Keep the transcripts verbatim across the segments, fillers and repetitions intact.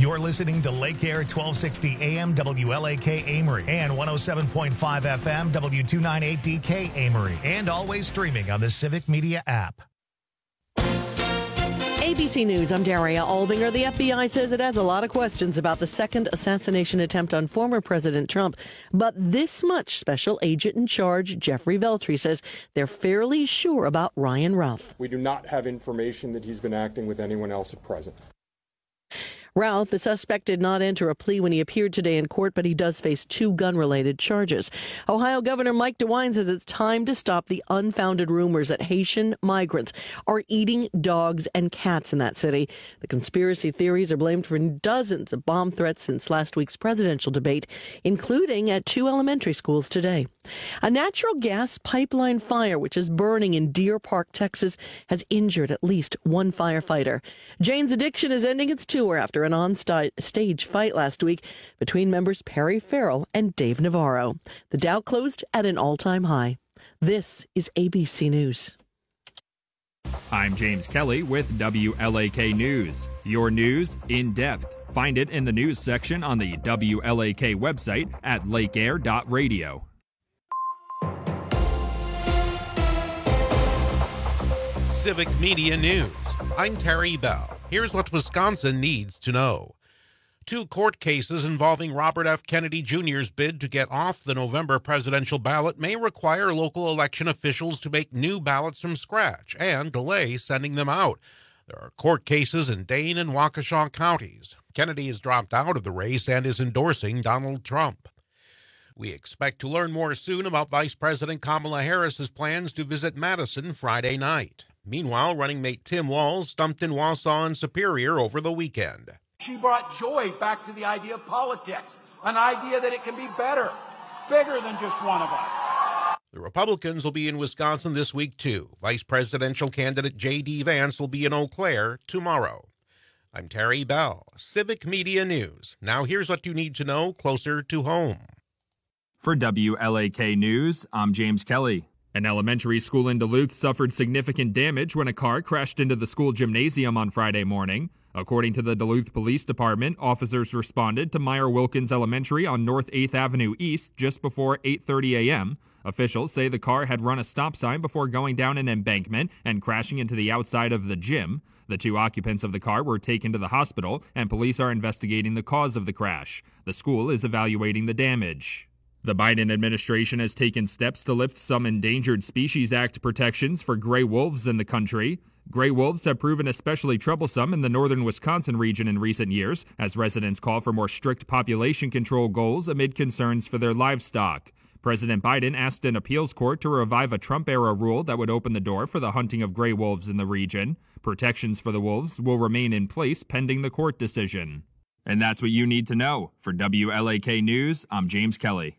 You're listening to Lake Air twelve sixty A M W L A K Amory and one oh seven point five F M W two ninety-eight D K Amory, and always streaming on the Civic Media app. A B C News, I'm Daria Albinger. The F B I says it has a lot of questions about the second assassination attempt on former President Trump. But this much, Special Agent in Charge Jeffrey Veltri says they're fairly sure about Ryan Ralph. We do not have information that he's been acting with anyone else at present. Ralph, the suspect, did not enter a plea when he appeared today in court, but he does face two gun-related charges. Ohio Governor Mike DeWine says it's time to stop the unfounded rumors that Haitian migrants are eating dogs and cats in that city. The conspiracy theories are blamed for dozens of bomb threats since last week's presidential debate, including at two elementary schools today. A natural gas pipeline fire, which is burning in Deer Park, Texas, has injured at least one firefighter. Jane's Addiction is ending its tour after an on-stage fight last week between members Perry Farrell and Dave Navarro. The Dow closed at an all-time high. This is A B C News. I'm James Kelly with W L A K News. Your news in depth. Find it in the news section on the W L A K website at lake air dot radio. Civic Media News. I'm Terry Bell. Here's what Wisconsin needs to know. Two court cases involving Robert F. Kennedy Junior's bid to get off the November presidential ballot may require local election officials to make new ballots from scratch and delay sending them out. There are court cases in Dane and Waukesha counties. Kennedy has dropped out of the race and is endorsing Donald Trump. We expect to learn more soon about Vice President Kamala Harris's plans to visit Madison Friday night. Meanwhile, running mate Tim Walz stumped in Wausau and Superior over the weekend. She brought joy back to the idea of politics, an idea that it can be better, bigger than just one of us. The Republicans will be in Wisconsin this week, too. Vice presidential candidate J D. Vance will be in Eau Claire tomorrow. I'm Terry Bell, Civic Media News. Now here's what you need to know closer to home. For W L A K News, I'm James Kelly. An elementary school in Duluth suffered significant damage when a car crashed into the school gymnasium on Friday morning. According to the Duluth Police Department, officers responded to Meyer Wilkins Elementary on North eighth Avenue East just before eight thirty a.m. Officials say the car had run a stop sign before going down an embankment and crashing into the outside of the gym. The two occupants of the car were taken to the hospital, and police are investigating the cause of the crash. The school is evaluating the damage. The Biden administration has taken steps to lift some Endangered Species Act protections for gray wolves in the country. Gray wolves have proven especially troublesome in the northern Wisconsin region in recent years, as residents call for more strict population control goals amid concerns for their livestock. President Biden asked an appeals court to revive a Trump-era rule that would open the door for the hunting of gray wolves in the region. Protections for the wolves will remain in place pending the court decision. And that's what you need to know. For W L A K News, I'm James Kelly.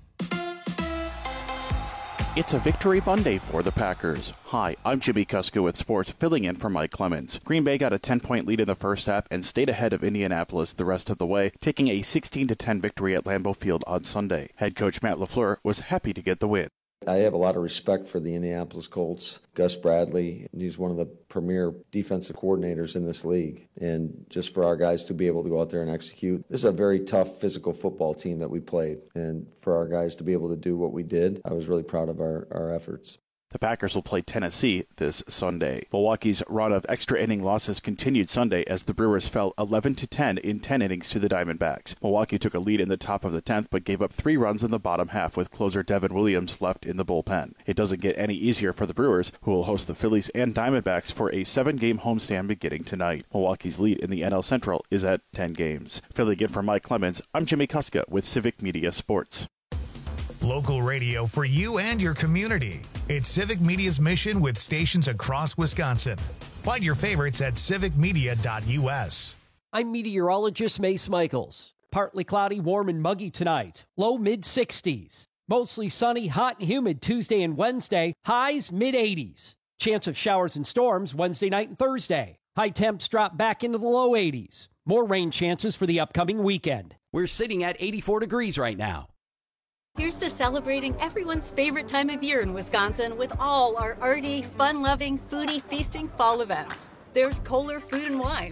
It's a victory Monday for the Packers. Hi, I'm Jimmy Kuska with sports, filling in for Mike Clemens. Green Bay got a ten-point lead in the first half and stayed ahead of Indianapolis the rest of the way, taking a sixteen to ten victory at Lambeau Field on Sunday. Head coach Matt LaFleur was happy to get the win. I have a lot of respect for the Indianapolis Colts. Gus Bradley, he's one of the premier defensive coordinators in this league. And just for our guys to be able to go out there and execute, this is a very tough physical football team that we played. And for our guys to be able to do what we did, I was really proud of our, our efforts. The Packers will play Tennessee this Sunday. Milwaukee's run of extra inning losses continued Sunday as the Brewers fell eleven to ten in ten innings to the Diamondbacks. Milwaukee took a lead in the top of the tenth but gave up three runs in the bottom half with closer Devin Williams left in the bullpen. It doesn't get any easier for the Brewers, who will host the Phillies and Diamondbacks for a seven-game homestand beginning tonight. Milwaukee's lead in the N L Central is at ten games. Filling in for Mike Clemens, I'm Jimmy Kuska with Civic Media Sports. Local radio for you and your community. It's Civic Media's mission with stations across Wisconsin. Find your favorites at civic media dot u s. I'm meteorologist Mace Michaels. Partly cloudy, warm and muggy tonight. Low mid sixties. Mostly sunny, hot and humid Tuesday and Wednesday. Highs mid eighties. Chance of showers and storms Wednesday night and Thursday. High temps drop back into the low eighties. More rain chances for the upcoming weekend. We're sitting at eighty-four degrees right now. Here's to celebrating everyone's favorite time of year in Wisconsin with all our arty, fun-loving, foodie, feasting fall events. There's Kohler Food and Wine,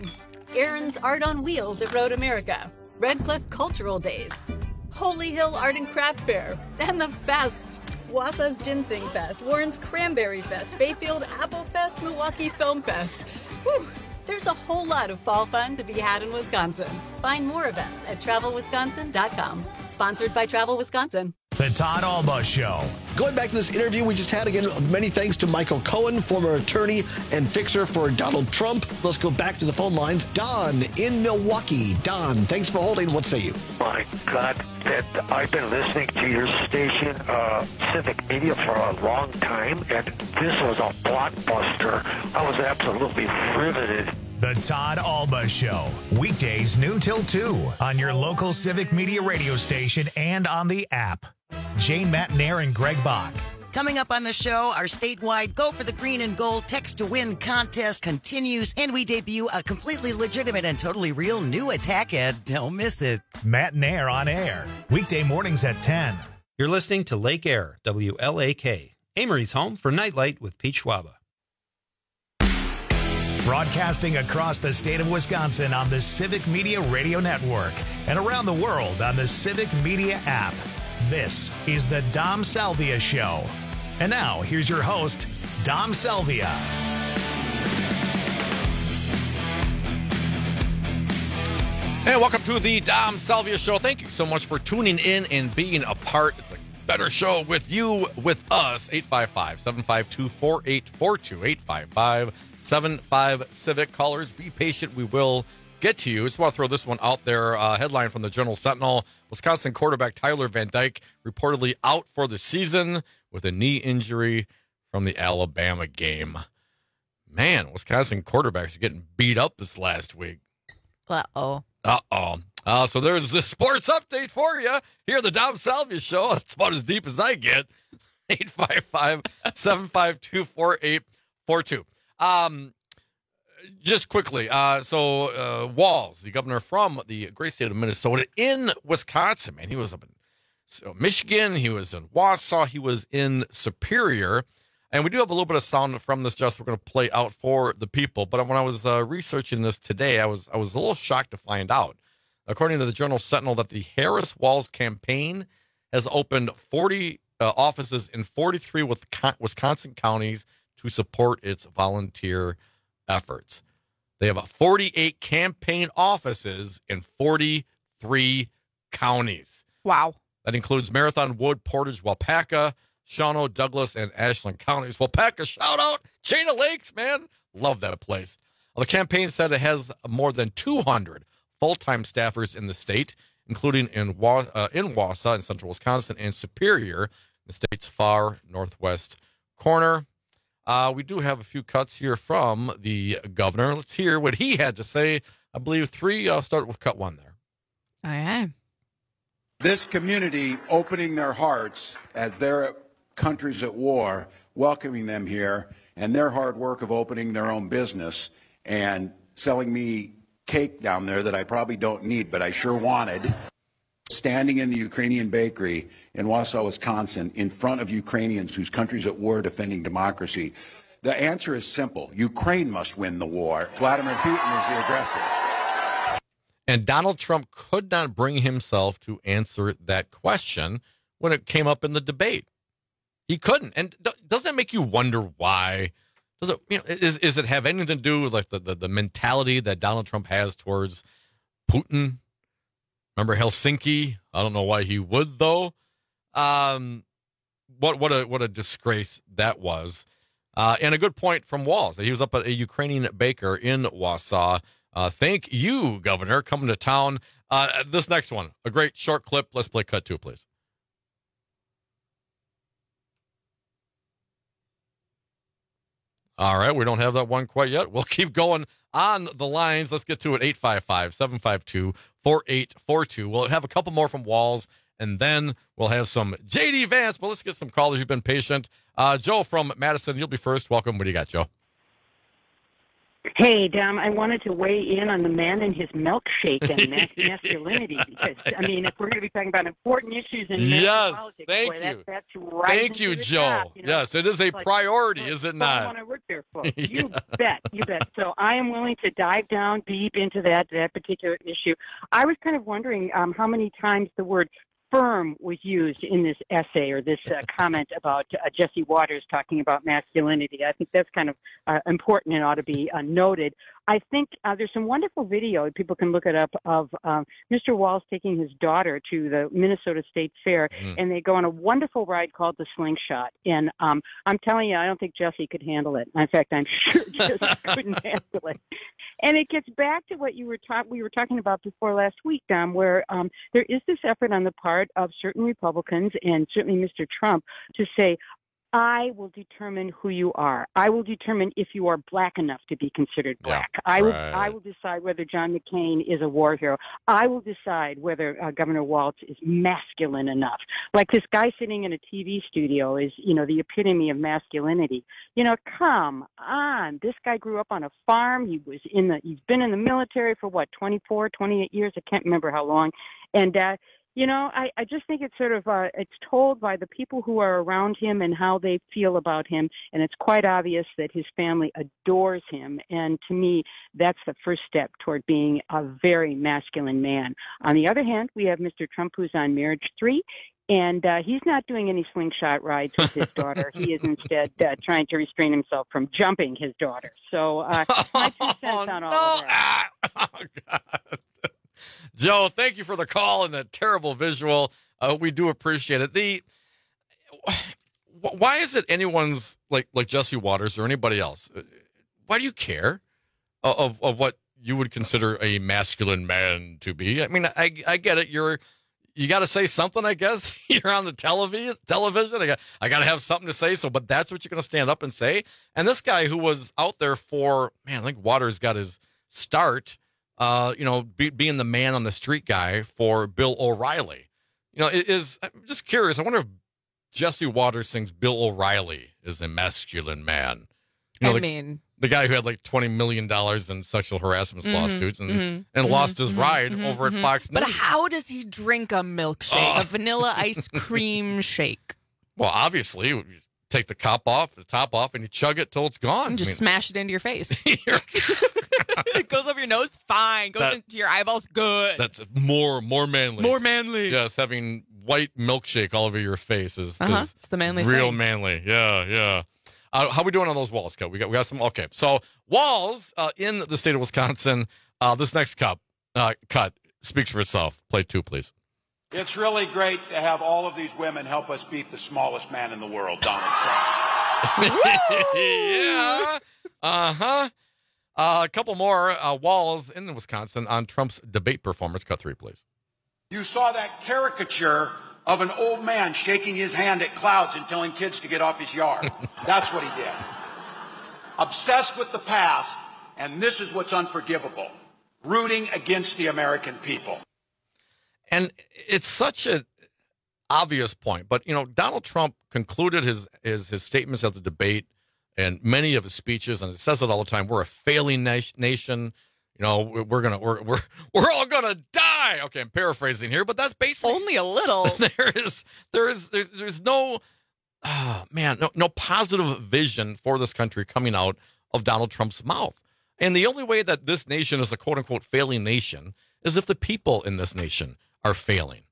Aaron's Art on Wheels at Road America, Red Cliff Cultural Days, Holy Hill Art and Craft Fair, and the fests. Wausau's Ginseng Fest, Warren's Cranberry Fest, Bayfield Apple Fest, Milwaukee Film Fest. Whew. There's a whole lot of fall fun to be had in Wisconsin. Find more events at travel wisconsin dot com. Sponsored by Travel Wisconsin. The Todd Alba Show. Going back to this interview we just had, again, many thanks to Michael Cohen, former attorney and fixer for Donald Trump. Let's go back to the phone lines. Don in Milwaukee. Don, thanks for holding. What say you? My God, that I've been listening to your station, uh, Civic Media, for a long time, and this was a blockbuster. I was absolutely riveted. The Todd Alba Show. Weekdays noon till two on your local Civic Media radio station and on the app. Jane Matnair and Greg Bach. Coming up on the show, our statewide Go for the Green and Gold Text to Win contest continues, and we debut a completely legitimate and totally real new attack ad. Don't miss it. Matnair on air. Weekday mornings at ten. You're listening to Lake Air, W L A K. Amory's home for Nightlight with Pete Schwaba. Broadcasting across the state of Wisconsin on the Civic Media Radio Network and around the world on the Civic Media app. This is the Dom Salvia Show. And now, here's your host, Dom Salvia. Hey, welcome to the Dom Salvia Show. Thank you so much for tuning in and being a part. It's a better show with you, with us. eight five five, seven five two, four eight four two, eight five five, seven five Civic. Callers, be patient. We will get to you. Just want to throw this one out there. Uh, headline from the Journal Sentinel. Wisconsin quarterback Tyler Van Dyke reportedly out for the season with a knee injury from the Alabama game. Man, Wisconsin quarterbacks are getting beat up this last week. Uh-oh. Uh-oh. Uh, so there's the sports update for you here at the Dom Salvia Show. It's about as deep as I get. eight five five, seven five two, four eight four two. Um, just quickly, uh, so uh, Walz, the governor from the great state of Minnesota, in Wisconsin, man, he was up in so Michigan, he was in Wausau, he was in Superior, and we do have a little bit of sound from this, just we're going to play out for the people. But when I was uh, researching this today, I was I was a little shocked to find out, according to the Journal Sentinel, that the Harris Walz campaign has opened forty uh, offices in forty-three Wisconsin counties to support its volunteer efforts. They have forty-eight campaign offices in forty-three counties. Wow. That includes Marathon, Wood, Portage, Waupaca, Shawano, Douglas, and Ashland counties. Waupaca, shout out! Chain of Lakes, man. Love that place. Well, the campaign said it has more than two hundred full-time staffers in the state, including in, Wa- uh, in Wausau, in central Wisconsin, and Superior, the state's far northwest corner. Uh, we do have a few cuts here from the governor. Let's hear what he had to say. I believe three. I'll start with cut one there. Okay. This community opening their hearts as their country's at war, welcoming them here, and their hard work of opening their own business and selling me cake down there that I probably don't need, but I sure wanted. Standing in the Ukrainian bakery in Wausau, Wisconsin, in front of Ukrainians whose country's at war defending democracy. The answer is simple. Ukraine must win the war. Vladimir Putin is the aggressor. And Donald Trump could not bring himself to answer that question when it came up in the debate. He couldn't. And doesn't that make you wonder why? Does it, you know, is, is it have anything to do with like the, the, the mentality that Donald Trump has towards Putin? Remember Helsinki? I don't know why he would, though. Um, what what a what a disgrace that was. Uh, and a good point from Walz. He was up at a Ukrainian baker in Wausau. Uh, thank you, Governor, coming to town. Uh, this next one, a great short clip. Let's play cut two, please. All right, we don't have that one quite yet. We'll keep going on the lines. Let's get to it. eight five five, seven five two, four eight four two. We'll have a couple more from Walz, and then we'll have some J D Vance. But let's get some callers. You've been patient. Uh, Joe from Madison, you'll be first. Welcome. What do you got, Joe? Hey, Dom, I wanted to weigh in on the man and his milkshake and mas- masculinity because, I mean, if we're going to be talking about important issues in American Yes, politics, thank boy, you. That's, that's rising Thank you, to the Joe. top, you know? Yes, it is a Like, priority, like, is it what I not? want to work there for. You Yeah. bet, you bet. So I am willing to dive down deep into that that particular issue. I was kind of wondering um, how many times the word firm was used in this essay or this uh, comment about uh, Jesse Waters talking about masculinity. I think that's kind of uh, important and ought to be uh, noted. I think uh, there's some wonderful video, people can look it up, of um, Mister Walz taking his daughter to the Minnesota State Fair, Mm. and they go on a wonderful ride called the Slingshot. And um, I'm telling you, I don't think Jesse could handle it. In fact, I'm sure Jesse couldn't handle it. And it gets back to what you were ta- we were talking about before last week, Dom, where um, there is this effort on the part of certain Republicans and certainly Mister Trump to say, I will determine who you are. I will determine if you are black enough to be considered black. Yeah, I will. right. I will decide whether John McCain is a war hero. I will decide whether uh, Governor Walz is masculine enough. Like this guy sitting in a T V studio is, you know, the epitome of masculinity. You know, come on. This guy grew up on a farm. He was in the. He's been in the military for what, twenty-four, twenty-eight years. I can't remember how long. And uh, you know, I, I just think it's sort of, uh, it's told by the people who are around him and how they feel about him. And it's quite obvious that his family adores him. And to me, that's the first step toward being a very masculine man. On the other hand, we have Mister Trump, who's on Marriage three. And uh, he's not doing any slingshot rides with his daughter. He is instead uh, trying to restrain himself from jumping his daughter. So uh, my two cents on all of that. Oh, God. Joe, thank you for the call and the terrible visual. Uh, we do appreciate it. The why is it anyone's like like Jesse Waters or anybody else? Why do you care of of what you would consider a masculine man to be? I mean, I I get it. You're you got to say something, I guess. You're on the television. Television. I got I got to have something to say. So, but that's what you're going to stand up and say. And this guy who was out there for man, I think Waters got his start. Uh, you know, be, being the man on the street guy for Bill O'Reilly. You know, it is, I'm just curious. I wonder if Jesse Waters thinks Bill O'Reilly is a masculine man. You know, I the, mean, the guy who had like twenty million dollars in sexual harassment mhm, lawsuits and, mhm, and mhm, lost his mhm, ride mhm, over mhm. at Fox But News. how does he drink a milkshake, Oh. a vanilla ice cream shake? Well, obviously, you take the top off, the top off, and you chug it till it's gone. And just I mean, smash it into your face. It goes up your nose, fine. Goes That- into your eyeballs, good. that's more more manly. More manly. Yes, having white milkshake all over your face is, Uh-huh. is It's the manly real thing. manly. Yeah, yeah. Uh, how we doing on those walls, Scott? We got we got some. Okay, so walls uh, in the state of Wisconsin. Uh, this next cup uh, cut speaks for itself. Play two, please. It's really great to have all of these women help us beat the smallest man in the world, Donald Trump. yeah. Uh-huh. Uh, a couple more uh, walls in Wisconsin on Trump's debate performance. Cut three, please. You saw that caricature of an old man shaking his hand at clouds and telling kids to get off his yard. That's what he did. Obsessed with the past, and this is what's unforgivable. Rooting against the American people. And it's such an obvious point, but you know, Donald Trump concluded his his his statements at the debate and many of his speeches, and it says it all the time. We're a failing na- nation. You know, we're gonna we're we're we're all gonna die. Okay, I'm paraphrasing here, but that's basically only a little. There is there is there's there's no oh, man no no positive vision for this country coming out of Donald Trump's mouth. And the only way that this nation is a quote unquote failing nation is if the people in this nation are failing.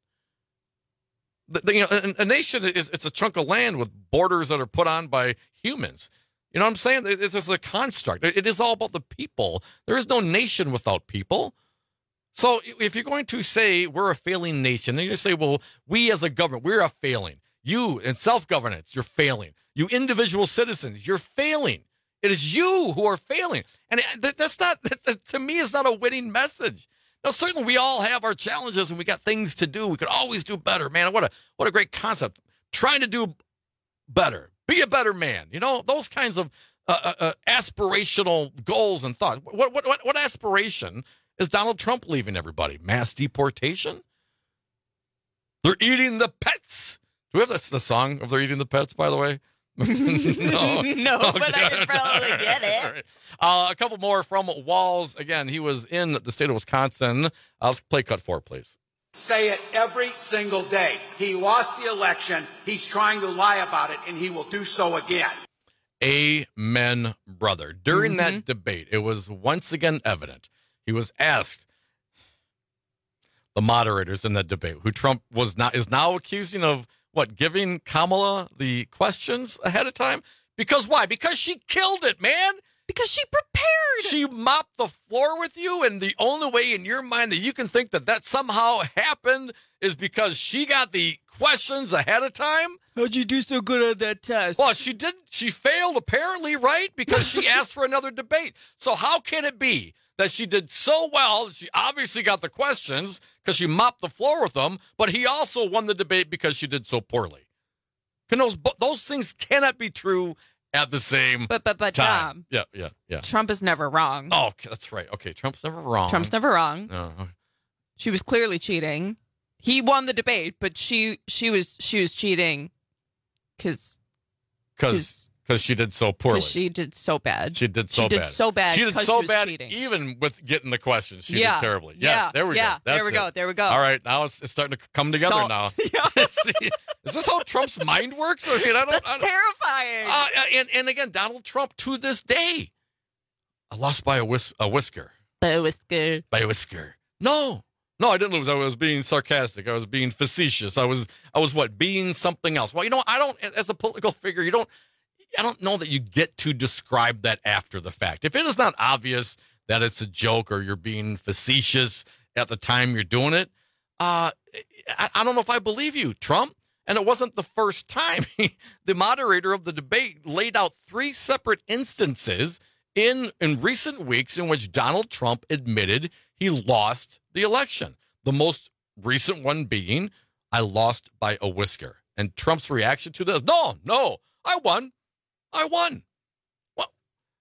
The, the, you know, a, a nation is it's a chunk of land with borders that are put on by humans. You know what I'm saying? It's just a construct. It, it is all about the people. There is no nation without people. So if you're going to say we're a failing nation, then you say, well, we as a government, we're a failing. You in self-governance, you're failing. You individual citizens, you're failing. It is you who are failing. And that, that's not, that, to me, is not a winning message. Now, certainly we all have our challenges and we got things to do. We could always do better, man. What a what a great concept. Trying to do better. Be a better man. You know, those kinds of uh, uh, aspirational goals and thoughts. What, what, what, what aspiration is Donald Trump leaving everybody? Mass deportation? They're eating the pets. Do we have this, the song of They're Eating the Pets, by the way? no, no, Oh, but I good. could probably get it. All right. Uh, a couple more from Walls. Again, he was in the state of Wisconsin. Uh, let's play cut four, please. Say it every single day. He lost the election. He's trying to lie about it, and he will do so again. Amen, brother. During Mm-hmm. that debate, it was once again evident. He was asked, the moderators in that debate, who Trump was not is now accusing of what, giving Kamala the questions ahead of time? Because why? Because she killed it, man. Because she prepared. She mopped the floor with you, and the only way in your mind that you can think that that somehow happened is because she got the questions ahead of time. How'd you do so good on that test? Well, she didn't. She failed, apparently, right? Because she asked for another debate. So how can it be that she did so well that she obviously got the questions because she mopped the floor with them, but he also won the debate because she did so poorly? And those, those things cannot be true at the same But but but time. Tom, Yeah, yeah, yeah. Trump is never wrong. Oh, okay, that's right. Okay, Trump's never wrong. Trump's never wrong. No, okay. She was clearly cheating. He won the debate, but she she was she was cheating because Because because she did so poorly. she did so bad. She did so she bad. did so bad. She did 'cause so she was bad, cheating. even with getting the questions. She Yeah. did terribly. Yes, Yeah. there we Yeah. go. That's There we it. go. There we go. All right, now it's, it's starting to come together all- now. See, is this how Trump's mind works? I mean, I don't. That's I don't, terrifying. Uh, and and again, Donald Trump to this day, I lost by a whis- a whisker. By a whisker. By a whisker. No. No, I didn't lose. I was being sarcastic. I was being facetious. I was, I was what? Being something else. Well, you know, I don't, as a political figure, you don't, I don't know that you get to describe that after the fact. If it is not obvious that it's a joke or you're being facetious at the time you're doing it, uh, I, I don't know if I believe you, Trump. And it wasn't the first time. The moderator of the debate laid out three separate instances in, in recent weeks in which Donald Trump admitted he lost the election. The most recent one being, I lost by a whisker. And Trump's reaction to this, no, no, I won. I won. Well,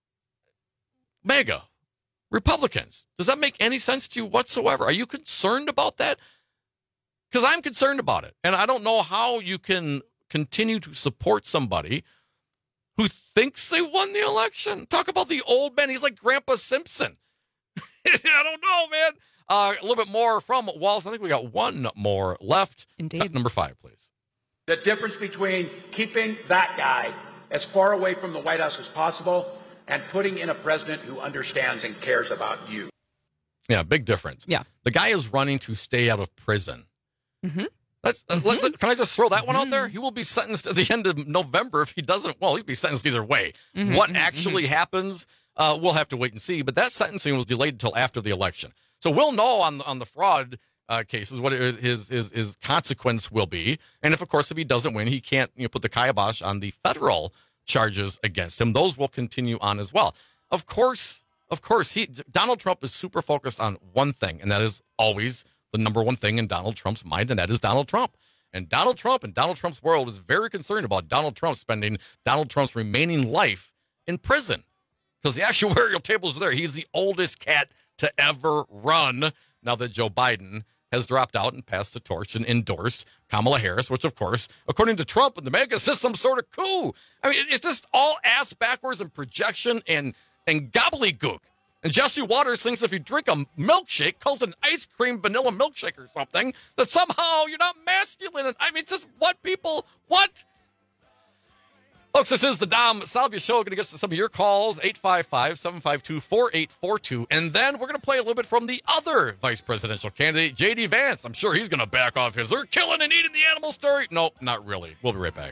MAGA, Republicans, does that make any sense to you whatsoever? Are you concerned about that? Because I'm concerned about it. And I don't know how you can continue to support somebody who thinks they won the election. Talk about the old man. He's like Grandpa Simpson. I don't know, man. Uh, a little bit more from Walls. I think we got one more left. Indeed. Cut number five, please. The difference between keeping that guy as far away from the White House as possible and putting in a president who understands and cares about you. Yeah, big difference. Yeah. The guy is running to stay out of prison. Mm-hmm. Let's, uh, Mm-hmm. let- let- can I just throw that one out there? He will be sentenced at the end of November if he doesn't. Well, he'll be sentenced either way. Mhm, what mhm, actually happens, uh, we'll have to wait and see. But that sentencing was delayed until after the election. So we'll know on, on the fraud uh, cases what his, his, his, his consequence will be. And if, of course, if he doesn't win, he can't you know, put the kibosh on the federal charges against him. Those will continue on as well. Of course, of course, he Donald Trump is super focused on one thing, and that is always the number one thing in Donald Trump's mind, and that is Donald Trump. And Donald Trump and Donald Trump's world is very concerned about Donald Trump spending Donald Trump's remaining life in prison. Because the actuarial tables are there. He's the oldest cat to ever run now that Joe Biden has dropped out and passed the torch and endorsed Kamala Harris, which, of course, according to Trump and the MAGA system, sort of coup. I mean, it's just all ass backwards and projection and, and gobbledygook. And Jesse Waters thinks if you drink a milkshake, calls it an ice cream vanilla milkshake or something, that somehow you're not masculine. And I mean, it's just what people, what? Folks, this is the Dom Salvia Show. Going to get to some of your calls, eight five five, seven five two, four eight four two. And then we're going to play a little bit from the other vice presidential candidate, J D Vance. I'm sure he's going to back off his, they're killing and eating the animal story. Nope, not really. We'll be right back.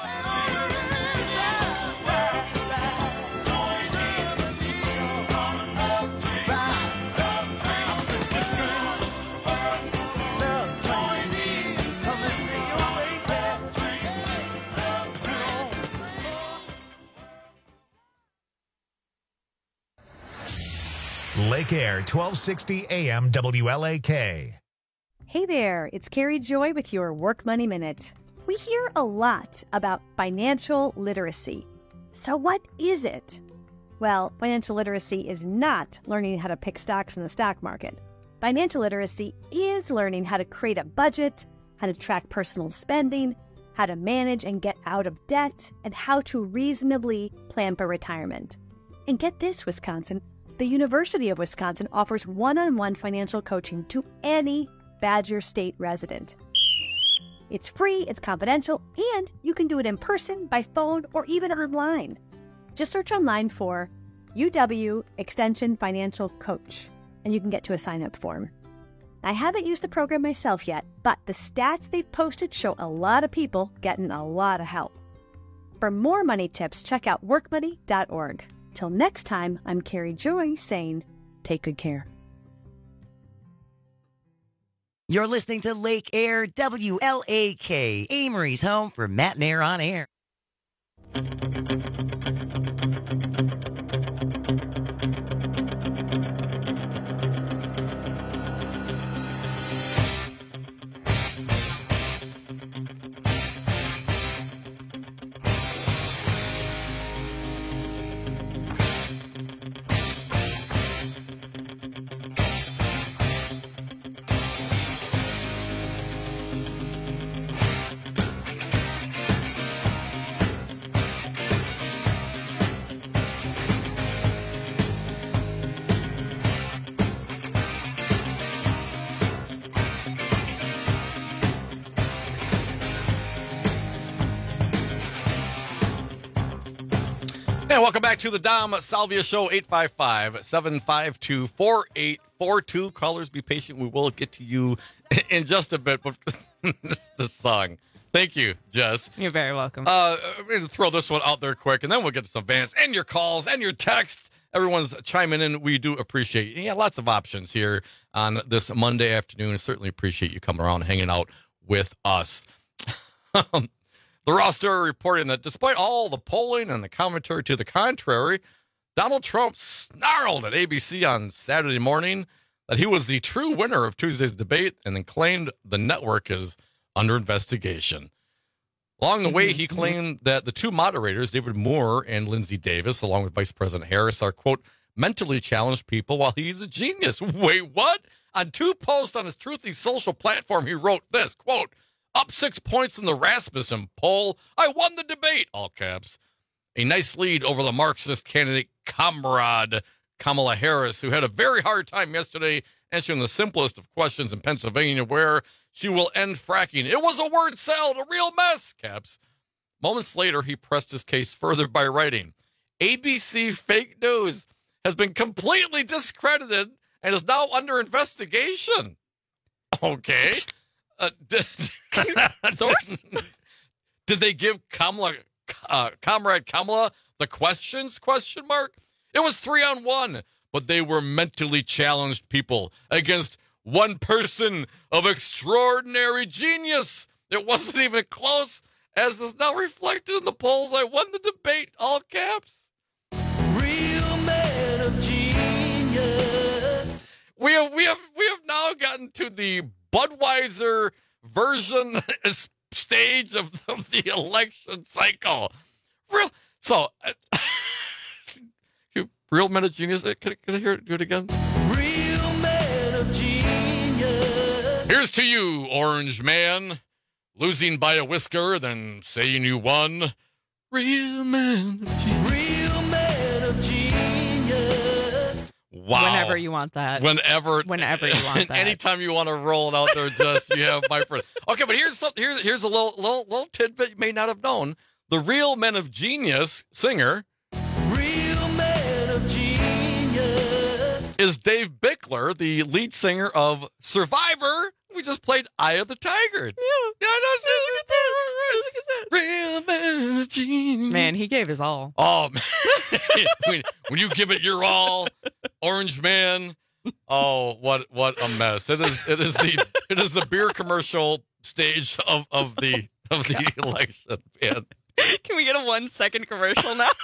Lake Air, twelve sixty A M W L A K. Hey there, it's Carrie Joy with your Work Money Minute. We hear a lot about financial literacy. So what is it? Well, financial literacy is not learning how to pick stocks in the stock market. Financial literacy is learning how to create a budget, how to track personal spending, how to manage and get out of debt, and how to reasonably plan for retirement. And get this, Wisconsin, the University of Wisconsin offers one-on-one financial coaching to any Badger State resident. It's free, it's confidential, and you can do it in person, by phone, or even online. Just search online for U W Extension Financial Coach, and you can get to a sign-up form. I haven't used the program myself yet, but the stats they've posted show a lot of people getting a lot of help. For more money tips, check out work money dot org. Till next time, I'm Carrie Joy saying, take good care. You're listening to Lake Air, W L A K, Amory's home for Matt and Air on Air. And welcome back to the Dom Salvia Show, eight five five, seven five two, four eight four two. Callers, be patient. We will get to you in just a bit. But the song. Thank you, Jess. You're very welcome. Uh, I'm going to throw this one out there quick, and then we'll get to some bands and your calls and your texts. Everyone's chiming in. We do appreciate it. Yeah, lots of options here on this Monday afternoon. Certainly appreciate you coming around and hanging out with us. The Raw Story reporting that despite all the polling and the commentary to the contrary, Donald Trump snarled at A B C on Saturday morning that he was the true winner of Tuesday's debate and then claimed the network is under investigation. Along the way, he claimed that the two moderators, David Moore and Lindsey Davis, along with Vice President Harris, are, quote, mentally challenged people while he's a genius. Wait, what? On two posts on his Truthy social platform, he wrote this, quote, up six points in the Rasmussen poll. I won the debate, all caps. A nice lead over the Marxist candidate, comrade Kamala Harris, who had a very hard time yesterday answering the simplest of questions in Pennsylvania, where she will end fracking. It was a word salad, a real mess, caps. Moments later, he pressed his case further by writing, A B C fake news has been completely discredited and is now under investigation. Okay. Uh, did, Source? Did they give Kamala, uh, Comrade Kamala the questions, question mark? It was three on one, but they were mentally challenged people against one person of extraordinary genius. It wasn't even close, as is now reflected in the polls. I won the debate, all caps. Real man of genius. We have, we have, we have now gotten to the Budweiser version stage of, of the election cycle. Real, so, uh, real men of genius. Can, I- can I hear it? Do it again? Real men of genius. Here's to you, Orange Man. Losing by a whisker, then saying you won. Real man of genius. Real man of genius. Wow. Whenever you want that. Whenever. Whenever you want that. Anytime you want to roll it out there, just you have my friend. Okay, but here's something. Here's here's a little little little tidbit you may not have known. The Real Men of Genius singer, Real Men of Genius, is Dave Bickler, the lead singer of Survivor. We just played Eye of the Tiger. Yeah, yeah, no, look at that. Look at that. Real Men of Genius. Man, he gave his all. Oh man, when, when you give it your all, Orange Man. Oh, what what a mess! It is it is the it is the beer commercial stage of, of the of the God. election. Man. Can we get a one second commercial now?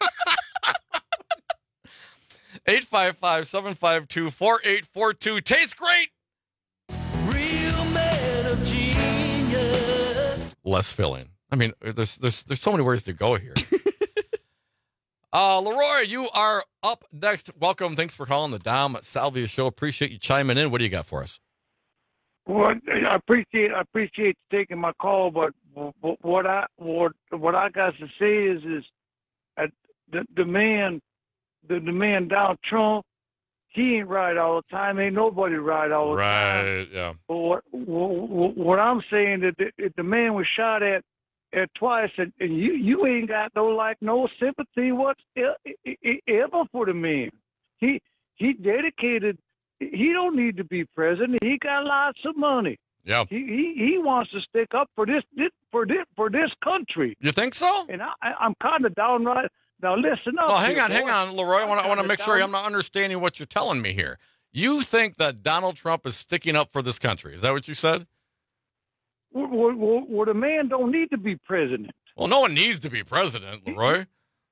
eight five five, seven five two, four eight four two. Tastes great. Real Man of Genius. Less filling. I mean, there's there's there's so many ways to go here. Uh, Leroy, you are up next. Welcome. Thanks for calling the Dom Salvia Show. Appreciate you chiming in. What do you got for us? Well, I appreciate I appreciate taking my call, but what I what what I got to say is is uh, the the man the, the man Donald Trump, he ain't right all the time. Ain't nobody right all the time. Right, yeah. But what, what what I'm saying that the, the man was shot at at twice, and, and you you ain't got no like no sympathy whatsoever for the man. He he dedicated. He don't need to be president. He got lots of money. Yeah. He, he he wants to stick up for this, this for this for this country. You think so? And I, I I'm kind of downright. Now listen up. Well, hang here, on, boy. hang on, Leroy. I want to I want to make down. sure I'm not understanding what you're telling me here. You think that Donald Trump is sticking up for this country? Is that what you said? Well, well, well, well, the man don't need to be president. Well, no one needs to be president, Leroy.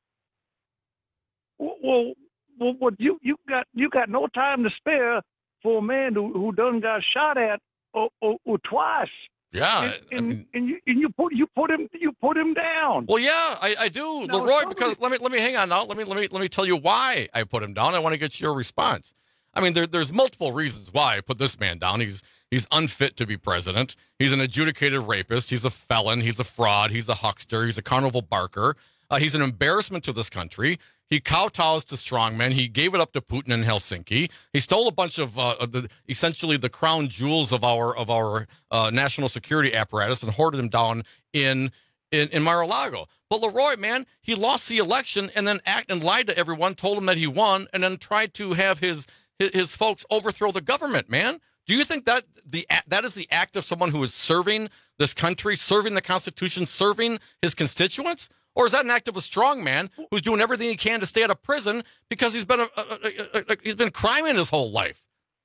Well, well, well, well you you got you got no time to spare for a man who who done got shot at or, or, or twice. Yeah, and, I and, mean, and you and you put you put him you put him down. Well, yeah, I, I do, Now, Leroy. somebody- Because let me let me hang on now. Let me let me let me tell you why I put him down. I want to get your response. I mean, there, there's multiple reasons why I put this man down. He's he's unfit to be president. He's an adjudicated rapist. He's a felon. He's a fraud. He's a huckster. He's a carnival barker. Uh, he's an embarrassment to this country. He kowtows to strongmen. He gave it up to Putin in Helsinki. He stole a bunch of, uh, of the, essentially the crown jewels of our of our uh, national security apparatus and hoarded them down in, in in Mar-a-Lago. But Leroy, man, he lost the election and then act and lied to everyone, told them that he won, and then tried to have his his, his folks overthrow the government. Man, do you think that the that is the act of someone who is serving this country, serving the Constitution, serving his constituents? Or is that an act of a strong man who's doing everything he can to stay out of prison because he's been a, a, a, a, he's been criming his whole life?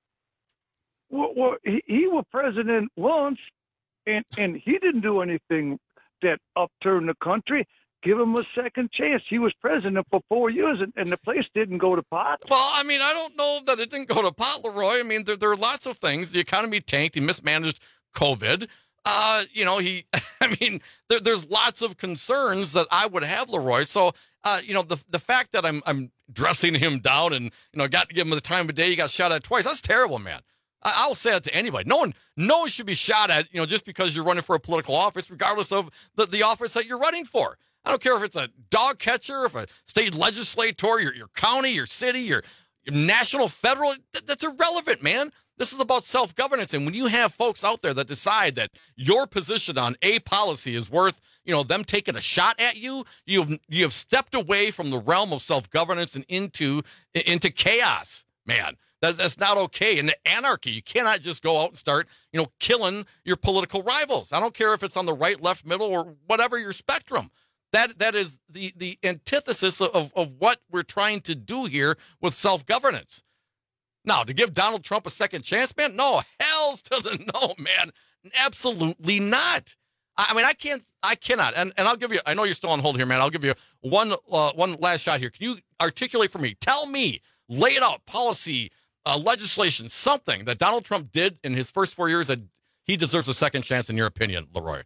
Well, well he, he was president once, and and he didn't do anything that upturned the country. Give him a second chance. He was president for four years, and, and the place didn't go to pot. Well, I mean, I don't know that it didn't go to pot, Leroy. I mean, there, there are lots of things. The economy tanked. He mismanaged COVID. Uh, you know, he, I mean, there, there's lots of concerns that I would have, Leroy. So, uh, you know, the the fact that I'm I'm dressing him down and, you know, got to give him the time of day, he got shot at twice. That's terrible, man. I, I'll say that to anybody. No one, no one should be shot at, you know, just because you're running for a political office, regardless of the, the office that you're running for. I don't care if it's a dog catcher, if a state legislator, your, your county, your city, your, your national, federal, that, that's irrelevant, man. This is about self-governance. And when you have folks out there that decide that your position on a policy is worth, you know, them taking a shot at you, you've you have stepped away from the realm of self-governance and into into chaos, man. That's, that's not okay. And anarchy, you cannot just go out and start, you know, killing your political rivals. I don't care if it's on the right, left, middle, or whatever your spectrum. That that is the the antithesis of, of what we're trying to do here with self-governance. Now, to give Donald Trump a second chance, man, no, hell's to the no, man. Absolutely not. I, I mean, I can't, I cannot. And and I'll give you, I know you're still on hold here, man. I'll give you one uh, one last shot here. Can you articulate for me, tell me, lay it out, policy, uh, legislation, something that Donald Trump did in his first four years that he deserves a second chance, in your opinion, Leroy?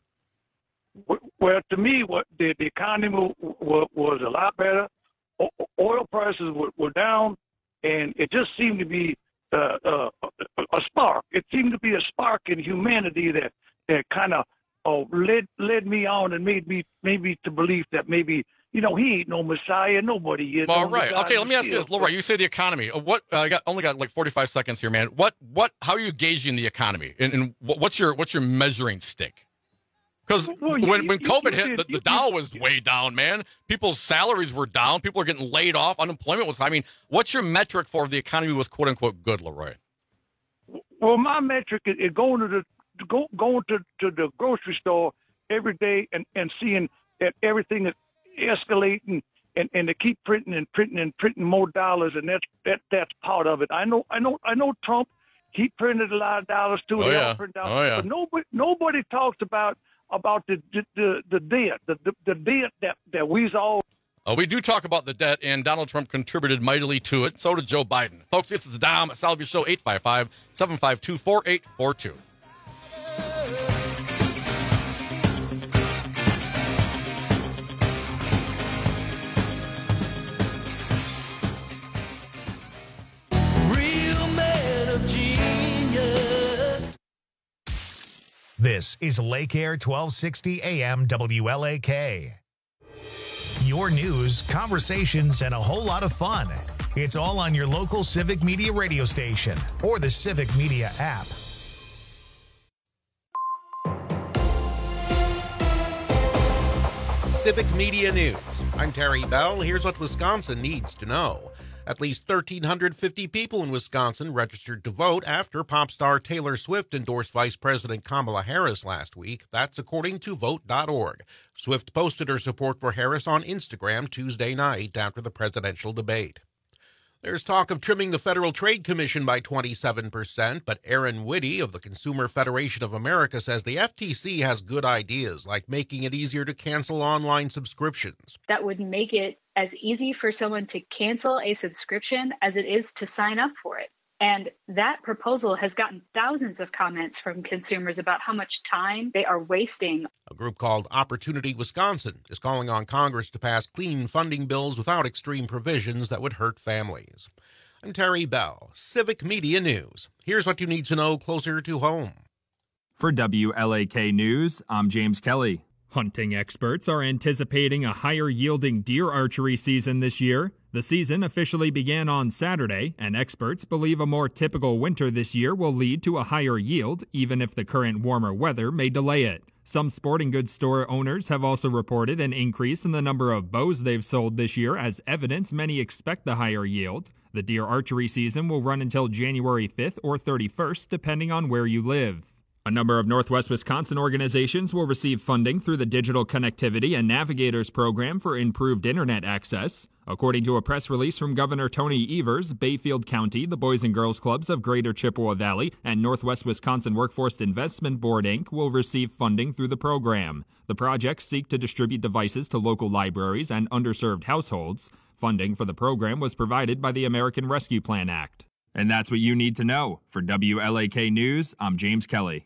Well, to me, what the, the economy was, was a lot better. O- oil prices were, were down. And it just seemed to be uh, uh, a spark. It seemed to be a spark in humanity that that kind of uh, led led me on and made me maybe to believe that maybe, you know, he ain't no Messiah. Nobody is. All right. Okay. Let me ask you this, Leroy. You say the economy. What? Uh, I got only got like forty-five seconds here, man. What? What? How are you gauging the economy? And, and what's your what's your measuring stick? Because well, when, you, when you, COVID you, hit, you, the, the you, Dow was way down, man. People's salaries were down. People were getting laid off. Unemployment was high. I mean, what's your metric for if the economy was quote unquote good, Leroy? Well, my metric is, is going to the go, going to, to the grocery store every day and, and seeing that everything is escalating and, and they keep printing and printing and printing more dollars, and that's that that's part of it. I know I know I know Trump, he printed a lot of dollars too. Oh, they yeah. all print dollars, Oh, yeah. but nobody nobody talks about about the the the, the debt, the, the the debt that, that we's all. Uh, we do talk about the debt, and Donald Trump contributed mightily to it. So did Joe Biden. Folks, this is the Dom Salvia Show, eight five five, seven five two, four eight four two. This is Lake Air twelve sixty A M W L A K. Your news, conversations, and a whole lot of fun. It's all on your local Civic Media radio station or the Civic Media app. Civic Media News. I'm Terry Bell. Here's what Wisconsin needs to know. At least one thousand three hundred fifty people in Wisconsin registered to vote after pop star Taylor Swift endorsed Vice President Kamala Harris last week. That's according to vote dot org. Swift posted her support for Harris on Instagram Tuesday night after the presidential debate. There's talk of trimming the Federal Trade Commission by twenty-seven percent, but Aaron Whitty of the Consumer Federation of America says the F T C has good ideas, like making it easier to cancel online subscriptions. That would make it as easy for someone to cancel a subscription as it is to sign up for it. And that proposal has gotten thousands of comments from consumers about how much time they are wasting. A group called Opportunity Wisconsin is calling on Congress to pass clean funding bills without extreme provisions that would hurt families. I'm Terry Bell, Civic Media News. Here's what you need to know closer to home. For W L A K News, I'm James Kelly. Hunting experts are anticipating a higher-yielding deer archery season this year. The season officially began on Saturday, and experts believe a more typical winter this year will lead to a higher yield, even if the current warmer weather may delay it. Some sporting goods store owners have also reported an increase in the number of bows they've sold this year as evidence many expect the higher yield. The deer archery season will run until January fifth or thirty-first, depending on where you live. A number of Northwest Wisconsin organizations will receive funding through the Digital Connectivity and Navigators Program for improved internet access. According to a press release from Governor Tony Evers, Bayfield County, the Boys and Girls Clubs of Greater Chippewa Valley, and Northwest Wisconsin Workforce Investment Board, Incorporated will receive funding through the program. The projects seek to distribute devices to local libraries and underserved households. Funding for the program was provided by the American Rescue Plan Act. And that's what you need to know. For W L A K News, I'm James Kelly.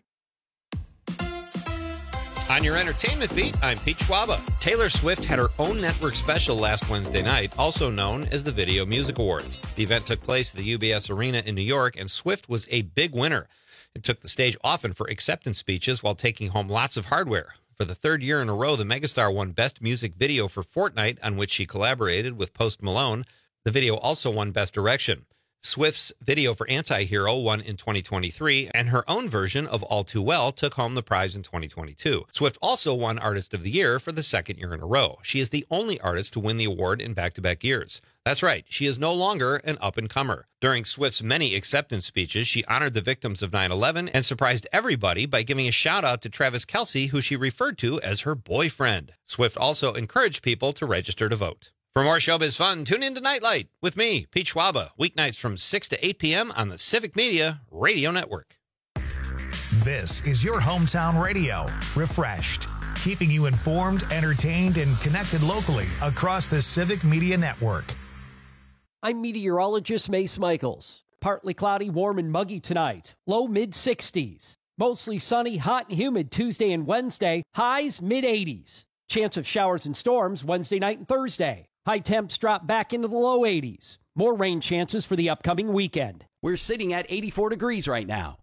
On your entertainment beat, I'm Pete Schwaba. Taylor Swift had her own network special last Wednesday night, also known as the Video Music Awards. The event took place at the U B S Arena in New York, and Swift was a big winner. It took the stage often for acceptance speeches while taking home lots of hardware. For the third year in a row, the megastar won Best Music Video for Fortnite, on which she collaborated with Post Malone. The video also won Best Direction. Swift's video for Anti-Hero won in twenty twenty-three, and her own version of All Too Well took home the prize in twenty twenty-two. Swift also won Artist of the Year for the second year in a row. She is the only artist to win the award in back-to-back years. That's right, she is no longer an up-and-comer. During Swift's many acceptance speeches, she honored the victims of nine eleven and surprised everybody by giving a shout-out to Travis Kelce, who she referred to as her boyfriend. Swift also encouraged people to register to vote. For more showbiz fun, tune in to Nightlight with me, Pete Schwaba, weeknights from six to eight p.m. on the Civic Media Radio Network. This is your hometown radio, refreshed, keeping you informed, entertained, and connected locally across the Civic Media Network. I'm meteorologist Mace Michaels. Partly cloudy, warm, and muggy tonight. Low mid sixties. Mostly sunny, hot, and humid Tuesday and Wednesday. Highs mid eighties. Chance of showers and storms Wednesday night and Thursday. High temps drop back into the low eighties. More rain chances for the upcoming weekend. We're sitting at eighty-four degrees right now.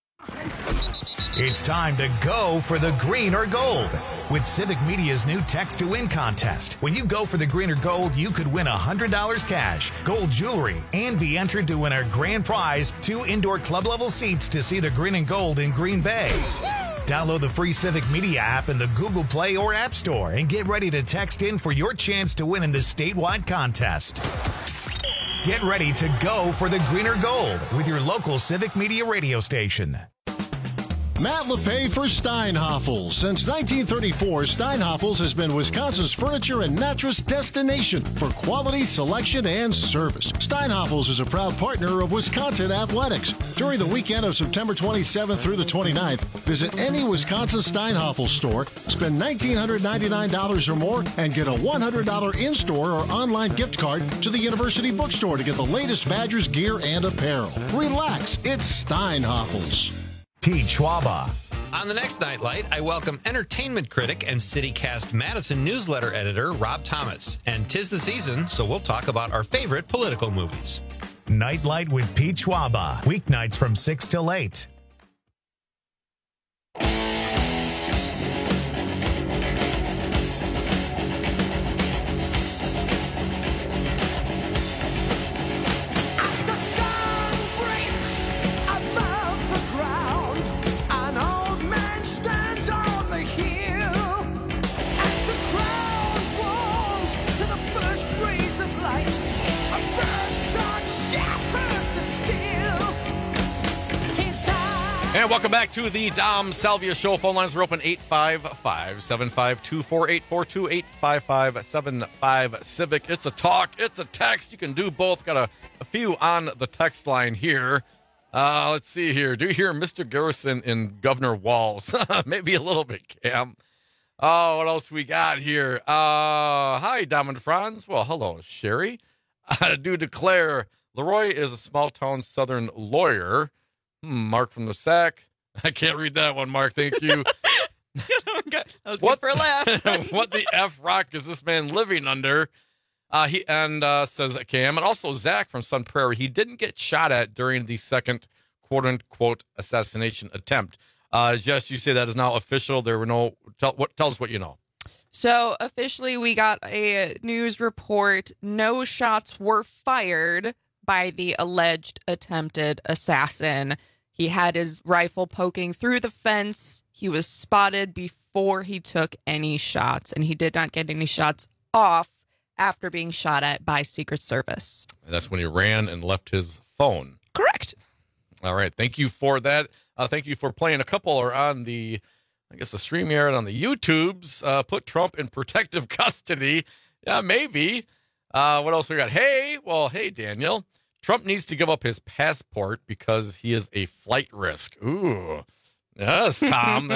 It's time to go for the green or gold with Civic Media's new Text to Win contest. When you go for the green or gold, you could win one hundred dollars cash, gold jewelry, and be entered to win our grand prize, two indoor club-level seats to see the green and gold in Green Bay. Download the free Civic Media app in the Google Play or App Store and get ready to text in for your chance to win in this statewide contest. Get ready to go for the green or gold with your local Civic Media radio station. Matt LePay for Steinhoffels. Since nineteen thirty-four, Steinhoffels has been Wisconsin's furniture and mattress destination for quality, selection, and service. Steinhoffels is a proud partner of Wisconsin Athletics. During the weekend of September twenty-seventh through the twenty-ninth, visit any Wisconsin Steinhoffels store, spend one thousand nine hundred ninety-nine dollars or more, and get a one hundred dollars in-store or online gift card to the University Bookstore to get the latest Badgers gear and apparel. Relax, it's Steinhoffels. Pete Schwaba. On the next Nightlight, I welcome entertainment critic and CityCast Madison newsletter editor Rob Thomas. And 'tis the season, so we'll talk about our favorite political movies. Nightlight with Pete Schwaba. Weeknights from six till eight. Welcome back to the Dom Salvia Show. Phone lines are open eight five five, seven five two, four eight four two, eight five five, seven five Civic. It's a talk. It's a text. You can do both. Got a, a few on the text line here. Uh, let's see here. Do you hear Mister Garrison in Governor Walz? Maybe a little bit, Cam. Oh, what else we got here? Uh, hi, Dom and Franz. Well, hello, Sherry. I do declare Leroy is a small-town southern lawyer. Hmm, Mark from the Sack. I can't read that one, Mark. Thank you. That was What- good for a laugh. What the F rock is this man living under? Uh, he and uh, says Cam, and also Zach from Sun Prairie. He didn't get shot at during the second quote unquote assassination attempt. Uh, Jess, you say that is now official. There were no. Tell what. Tell us what you know. So officially, we got a news report. No shots were fired by the alleged attempted assassin. He had his rifle poking through the fence. He was spotted before he took any shots, and he did not get any shots off after being shot at by Secret Service. And that's when he ran and left his phone. Correct. All right. Thank you for that. Uh, thank you for playing. A couple are on the, I guess, the StreamYard on the YouTubes. Uh, put Trump in protective custody. Yeah, maybe. Uh, what else we got? Hey, well, hey, Daniel. Trump needs to give up his passport because he is a flight risk. Ooh. Yes, Tom.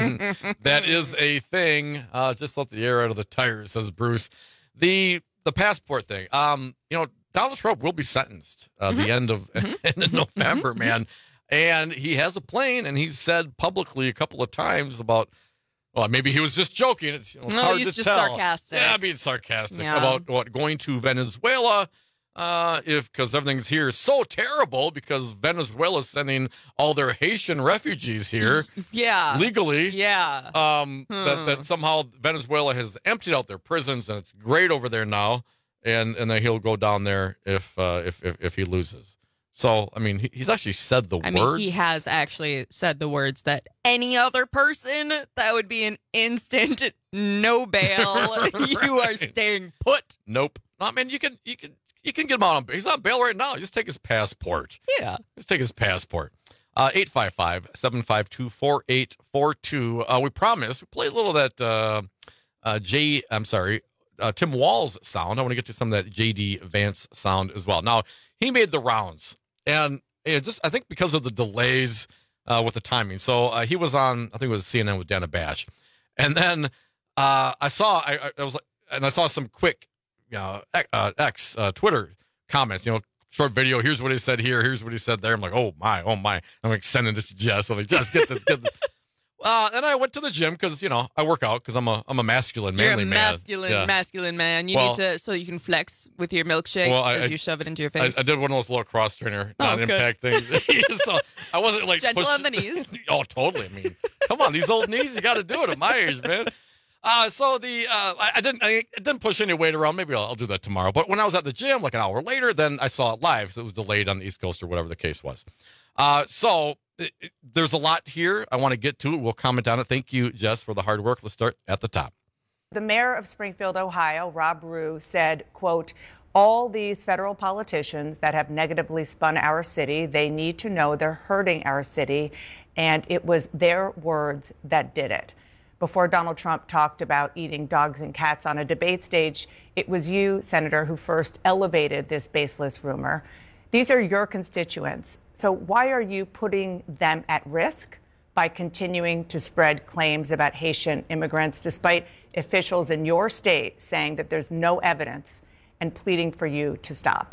That is a thing. Uh, just let the air out of the tires, says Bruce. The the passport thing. Um, you know, Donald Trump will be sentenced uh, Mm-hmm. the end of, end of November, man. And he has a plane, and he's said publicly a couple of times about, well, maybe he was just joking. It's you know, No, hard he's to just tell. sarcastic. Yeah, being sarcastic Yeah. about what going to Venezuela. Uh, if because everything's here is so terrible because Venezuela's sending all their Haitian refugees here Yeah. legally. Yeah. Um, Hmm. that, that somehow Venezuela has emptied out their prisons and it's great over there now, and and then he'll go down there if uh, if, if if he loses. So I mean, he, he's actually said the I mean, words. he has actually said the words that any other person, that would be an instant no bail. You are staying put. Nope. I mean, you can you can you can get him out on. He's on bail right now. Just take his passport. Yeah. Just take his passport. Uh, eight five five, seven five two, four eight four two. Uh, we promised we play a little of that uh, uh, J. I'm sorry, uh, Tim Walz sound. I want to get to some of that J D Vance sound as well. Now he made the rounds, and it just I think because of the delays uh, with the timing. So uh, he was on. I think it was C N N with Dana Bash, and then uh, I saw. I, I was like, and I saw some quick, you know, uh, X uh, Twitter comments. You know. Short video. Here's what he said here. Here's what he said there. I'm like, oh my, oh my. I'm like sending this to Jess. I'm like, Jess, get this, get this. Uh, and I went to the gym because you know I work out because I'm a I'm a masculine, You're manly a man. masculine, Yeah. masculine man. You Well- need to, so you can flex with your milkshake Well, I- as I- you shove it into your I, face. I did one of those little cross trainer Oh, non-impact things. So I wasn't like Gentle push- on the knees. Oh, totally. I mean, come on, these old knees, you got to do it at my age, man. Uh, so the uh, I, I didn't I didn't push any weight around. Maybe I'll, I'll do that tomorrow. But when I was at the gym, like an hour later, then I saw it live. So it was delayed on the East Coast or whatever the case was. Uh, so it, it, there's a lot here I want to get to. We'll comment on it. Thank you, Jess, for the hard work. Let's start at the top. The mayor of Springfield, Ohio, Rob Rue, said, quote, all these federal politicians that have negatively spun our city, they need to know they're hurting our city. And it was their words that did it. Before Donald Trump talked about eating dogs and cats on a debate stage, it was you, Senator, who first elevated this baseless rumor. These are your constituents. So why are you putting them at risk by continuing to spread claims about Haitian immigrants, despite officials in your state saying that there's no evidence and pleading for you to stop?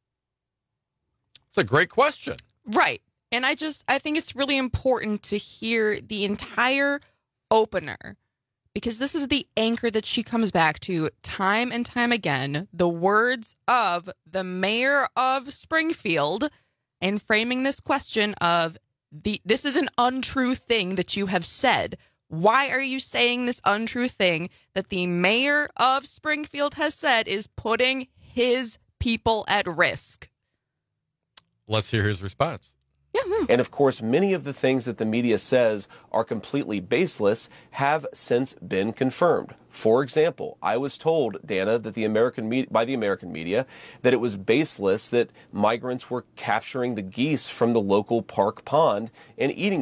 It's a great question. Right. And I just, I think it's really important to hear the entire opener, because this is the anchor that she comes back to time and time again, the words of the mayor of Springfield, and framing this question of the this is an untrue thing that you have said. Why are you saying this untrue thing that the mayor of Springfield has said is putting his people at risk? Let's hear his response. And of course, many of the things that the media says are completely baseless have since been confirmed. For example, I was told, Dana, that the American me- by the American media that it was baseless that migrants were capturing the geese from the local park pond and eating them.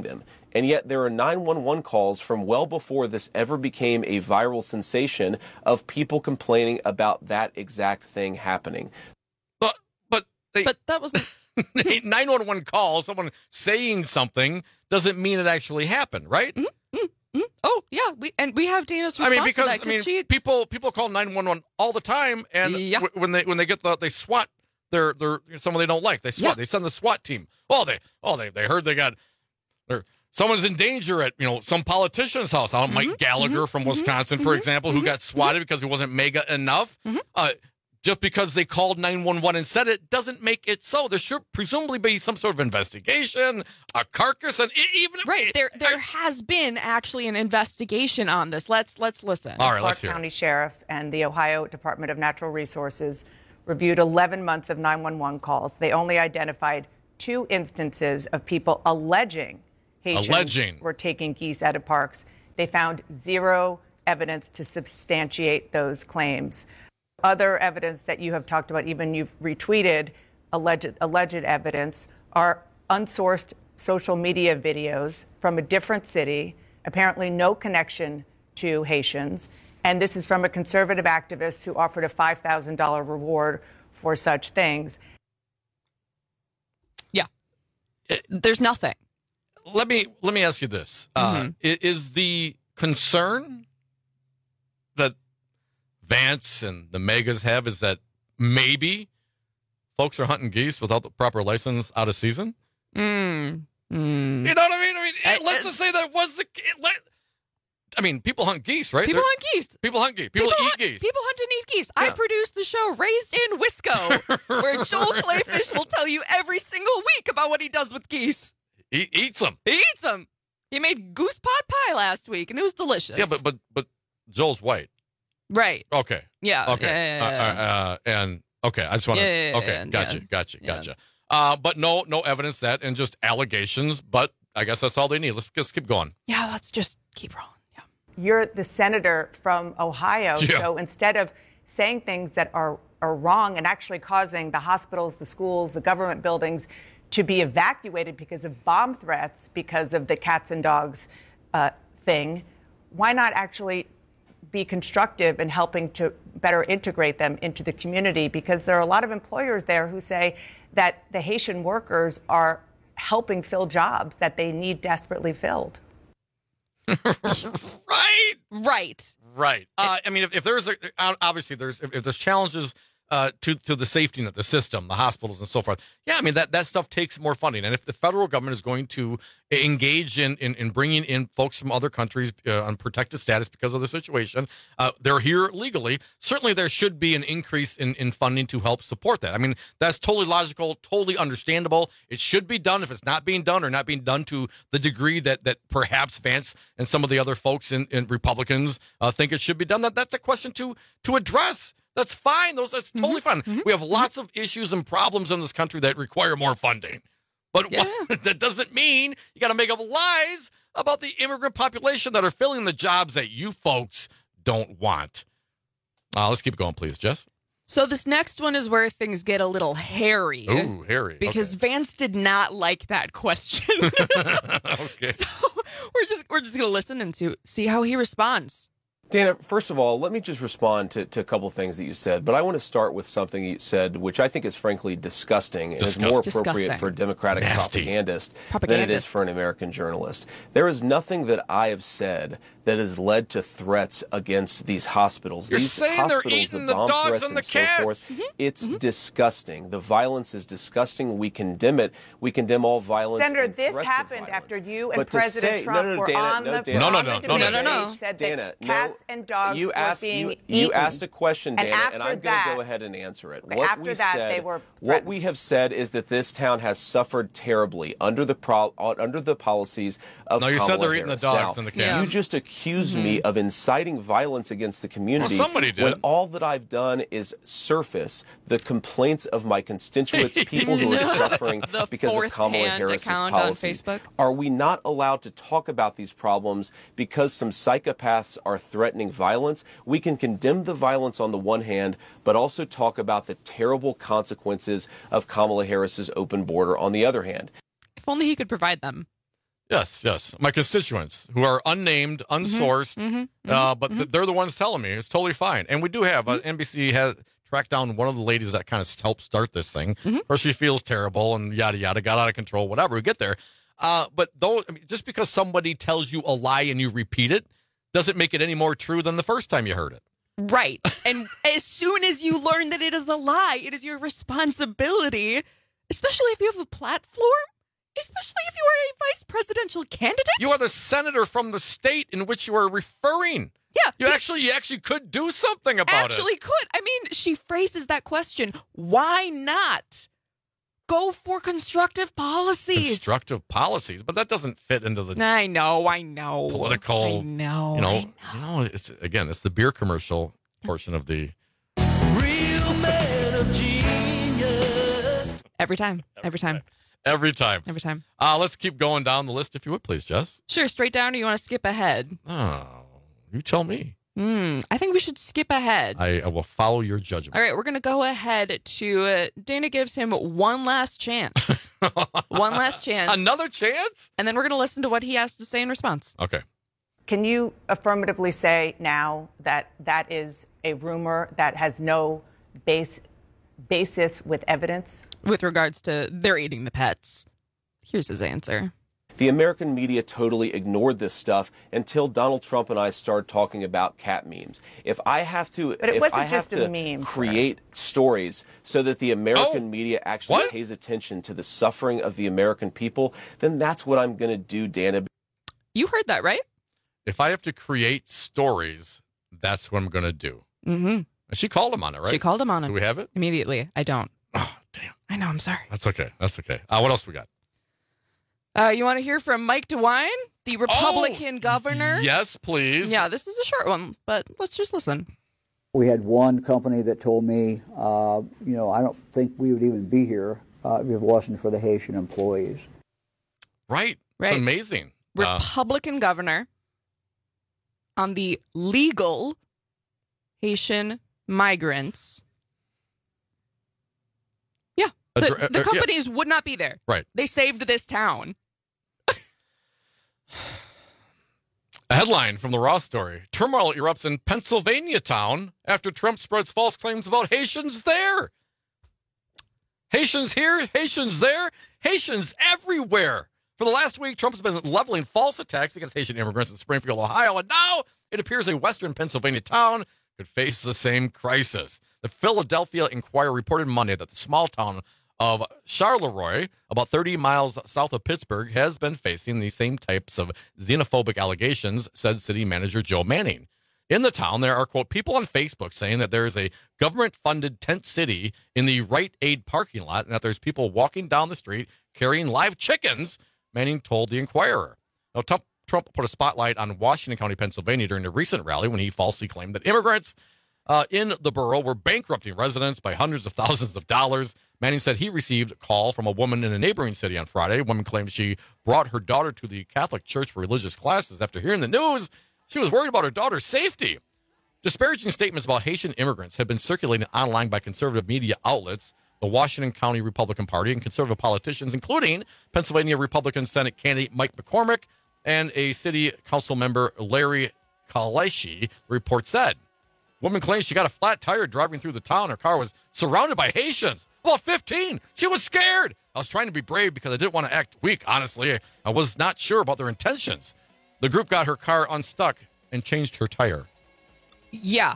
And yet there are nine one one calls from well before this ever became a viral sensation of people complaining about that exact thing happening. But but they, but that wasn't nine one one call. Someone saying something doesn't mean it actually happened, right? Mm-hmm. Mm-hmm. Oh yeah, we and we have Dana's response I mean, because to that, I mean, she... people people call nine one one all the time, and yeah. w- when they when they get the they SWAT their their someone they don't like, they SWAT. Yeah. They send the SWAT team. Oh, they oh they they heard they got they're someone's in danger at you know some politician's house. I don't, Mm-hmm. Mike Gallagher mm-hmm. from Wisconsin, mm-hmm. for example, mm-hmm. who got swatted because he wasn't mega enough. Mm-hmm. Uh, just because they called nine one one and said it doesn't make it so. There should presumably be some sort of investigation, a carcass, and even if right there, there I, has been actually an investigation on this. Let's let's listen. All right, Clark let's hear. County Sheriff and the Ohio Department of Natural Resources reviewed eleven months of nine one one calls. They only identified two instances of people alleging Haitians alleging. were taking geese out of parks. They found zero evidence to substantiate those claims. Other evidence that you have talked about, even you've retweeted, alleged alleged evidence, are unsourced social media videos from a different city, apparently no connection to Haitians. And this is from a conservative activist who offered a five thousand dollars reward for such things. Yeah, there's nothing. Let me let me ask you this: mm-hmm. uh, is the concern that Vance and the megas have is that maybe folks are hunting geese without the proper license out of season? Mm. Mm. You know what I mean? I mean, I, let's just say that was the. Let, I mean, people hunt geese, right? People They're, hunt geese. People hunt geese. People, people eat hunt, geese. People hunt and eat geese. Yeah. I produced the show Raised in Wisco, where Joel Clayfish will tell you every single week about what he does with geese. He eats them. He eats them. He made goose pot pie last week, and it was delicious. Yeah, but but but Joel's white. Right. Okay. Yeah. Okay. Yeah, yeah, yeah. Uh, uh, uh, and okay, I just want to. Yeah, yeah, okay, yeah, gotcha, yeah. gotcha, Yeah. gotcha. Uh, but no, no evidence that, and just allegations. But I guess that's all they need. Let's just keep going. Yeah, let's just keep rolling. Yeah. You're the senator from Ohio, Yeah. so instead of saying things that are are wrong and actually causing the hospitals, the schools, the government buildings to be evacuated because of bomb threats, because of the cats and dogs uh, thing, why not actually be constructive in helping to better integrate them into the community? Because there are a lot of employers there who say that the Haitian workers are helping fill jobs that they need desperately filled. Right. Right. Right. Uh, I mean, if, if there's a, obviously there's if, if there's challenges uh, to to the safety net, the system, the hospitals, and so forth. Yeah, I mean that that stuff takes more funding, and if the federal government is going to engage in in, in bringing in folks from other countries uh, on protected status because of the situation, uh, they're here legally. Certainly, there should be an increase in in funding to help support that. I mean, that's totally logical, totally understandable. It should be done. If it's not being done or not being done to the degree that that perhaps Vance and some of the other folks in, in Republicans uh, think it should be done, that that's a question to to address. That's fine. Those that's totally fine. Mm-hmm. We have lots of issues and problems in this country that require more funding. But Yeah. what, that doesn't mean you got to make up lies about the immigrant population that are filling the jobs that you folks don't want. Uh, let's keep going, please, Jess. So this next one is where things get a little hairy. Ooh, hairy. Because Vance did not like that question. Okay. So we're just we're just gonna listen and see, see how he responds. Dana, first of all, let me just respond to, to a couple of things that you said, but I want to start with something you said, which I think is frankly disgusting and Disgusting. is more appropriate Disgusting. for a Democratic Nasty. propagandist, than it Propagandist. is for an American journalist. There is nothing that I have said that has led to threats against these hospitals. You're these saying they're hospitals, eating the the bomb dogs threats and the so cats. forth, it's disgusting. The violence is disgusting. We condemn it. We condemn all violence. Senator, and this threats of happened violence. after you and But to President say- no, Trump no, no, were Dana, on no, the Dana. No, no, on no, the no, no, debate no, no. stage, said Dana, that no. cats and dogs you were asked, being you, eaten. you asked a question, And Dana, after and I'm going that- to go ahead and answer it. Okay, what after we that, said, they were what threatened. we have said is that this town has suffered terribly under the pro, under the policies of No, you said Kamala they're eating the Harris. dogs Now, and the cats. You just accused me of inciting violence against the community. Well, somebody did. When all that I've done is surface the complaints of my constituents, people who are suffering The because of Kamala fourth-hand Harris's account on policies. Facebook. Are we not allowed to talk about these problems because some psychopaths are threatening violence? We can condemn the violence on the one hand, but also talk about the terrible consequences of Kamala Harris's open border on the other hand. If only he could provide them. Yes, yes. My constituents who are unnamed, unsourced, Mm-hmm, mm-hmm, uh, but mm-hmm. th- they're the ones telling me it's totally fine. And we do have uh, N B C has tracked down one of the ladies that kind of helped start this thing. Mm-hmm. Of course, she feels terrible and yada yada, got out of control, whatever. We get there, uh, but though I mean, just because somebody tells you a lie and you repeat it doesn't make it any more true than the first time you heard it. Right. And as soon as you learn that it is a lie, it is your responsibility, especially if you have a platform. Especially if you are a vice presidential candidate. You are the senator from the state in which you are referring. Yeah. You actually you actually could do something about actually it. Actually could. I mean, she phrases that question. Why not go for constructive policies? Constructive policies. But that doesn't fit into the I know, I know. Political. I know. You know, I know. you know it's again, it's the beer commercial portion of the Real man of genius. Every time. Every time. Every time. Every time. Uh, let's keep going down the list, if you would, please, Jess. Sure, straight down, or you want to skip ahead? Oh, you tell me. Hmm, I think we should skip ahead. I, I will follow your judgment. All right, we're going to go ahead to uh, Dana gives him one last chance. One last chance. Another chance? And then we're going to listen to what he has to say in response. Okay. Can you affirmatively say now that that is a rumor that has no base basis with evidence? With regards to they're eating the pets. Here's his answer. The American media totally ignored this stuff until Donald Trump and I started talking about cat memes. If I have to, But it if wasn't I have just to a meme, create stories so that the American Oh, media actually what? pays attention to the suffering of the American people, then that's what I'm going to do, Dana. You heard that, right? If I have to create stories, that's what I'm going to do. Mm-hmm. And she called him on it, right? She called him on it. Do we have it? Immediately. I don't. Oh, damn. I know, I'm sorry. That's okay. That's okay. Uh, what else we got? Uh, you want to hear from Mike DeWine, the Republican Oh, governor? Yes, please. Yeah, this is a short one, but let's just listen. We had one company that told me, uh, you know, I don't think we would even be here uh, if it wasn't for the Haitian employees. Right. Right. It's amazing. Uh, Republican governor on the legal Haitian migrants. Yeah. The, Addre- the uh, companies would not be there. Right. They saved this town. A headline from the Raw story. Turmoil erupts in Pennsylvania town after Trump spreads false claims about Haitians there. Haitians here, Haitians there, Haitians everywhere. For the last week, Trump has been leveling false attacks against Haitian immigrants in Springfield, Ohio, and now it appears a western Pennsylvania town could face the same crisis. The Philadelphia Inquirer reported Monday that the small town of Charleroi, about thirty miles south of Pittsburgh, has been facing the same types of xenophobic allegations, said city manager Joe Manning. In the town, there are, quote, people on Facebook saying that there is a government-funded tent city in the Rite Aid parking lot and that there's people walking down the street carrying live chickens, Manning told the Inquirer. Now, Trump, Trump put a spotlight on Washington County, Pennsylvania during a recent rally when he falsely claimed that immigrants uh, in the borough were bankrupting residents by hundreds of thousands of dollars. Manning said he received a call from a woman in a neighboring city on Friday. A woman claimed she brought her daughter to the Catholic Church for religious classes. After hearing the news, she was worried about her daughter's safety. Disparaging statements about Haitian immigrants have been circulated online by conservative media outlets, the Washington County Republican Party, and conservative politicians, including Pennsylvania Republican Senate candidate Mike McCormick and a city council member, Larry Kaleshi, the report said. Woman claims she got a flat tire driving through the town. Her car was surrounded by Haitians. About fifteen. She was scared. I was trying to be brave because I didn't want to act weak, honestly. I was not sure about their intentions. The group got her car unstuck and changed her tire. Yeah.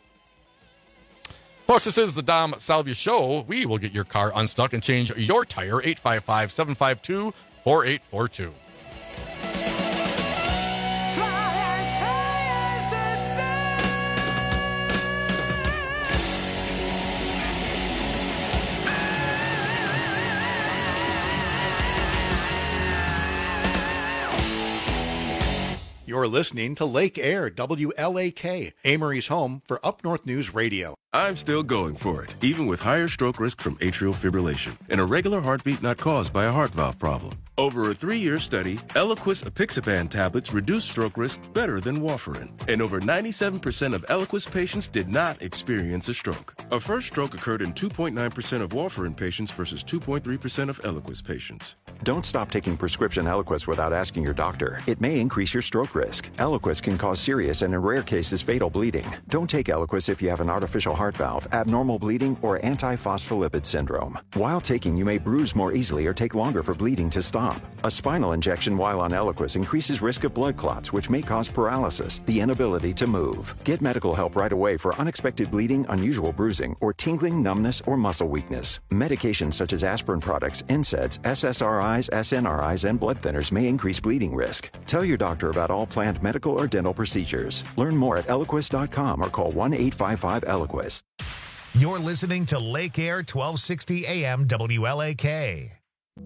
Folks, this is the Dom Salvia Show. We will get your car unstuck and change your tire. eight five five, seven five two, four eight four two. You're listening to Lake Air, W L A K, Amory's home for Up North News Radio. I'm still going for it, even with higher stroke risk from atrial fibrillation and a regular heartbeat not caused by a heart valve problem. Over a three-year study, Eliquis apixaban tablets reduced stroke risk better than warfarin, and over ninety-seven percent of Eliquis patients did not experience a stroke. A first stroke occurred in two point nine percent of warfarin patients versus two point three percent of Eliquis patients. Don't stop taking prescription Eliquis without asking your doctor. It may increase your stroke risk. Eliquis can cause serious and, in rare cases, fatal bleeding. Don't take Eliquis if you have an artificial heart valve, abnormal bleeding, or antiphospholipid syndrome. While taking, you may bruise more easily or take longer for bleeding to stop. A spinal injection while on Eliquis increases risk of blood clots, which may cause paralysis, the inability to move. Get medical help right away for unexpected bleeding, unusual bruising, or tingling, numbness, or muscle weakness. Medications such as aspirin products, N SAIDs, S S R Is, S N R Is, and blood thinners may increase bleeding risk. Tell your doctor about all planned medical or dental procedures. Learn more at Eliquis dot com or call one eight five five Eliquis. You're listening to Lake Air twelve sixty A M W L A K.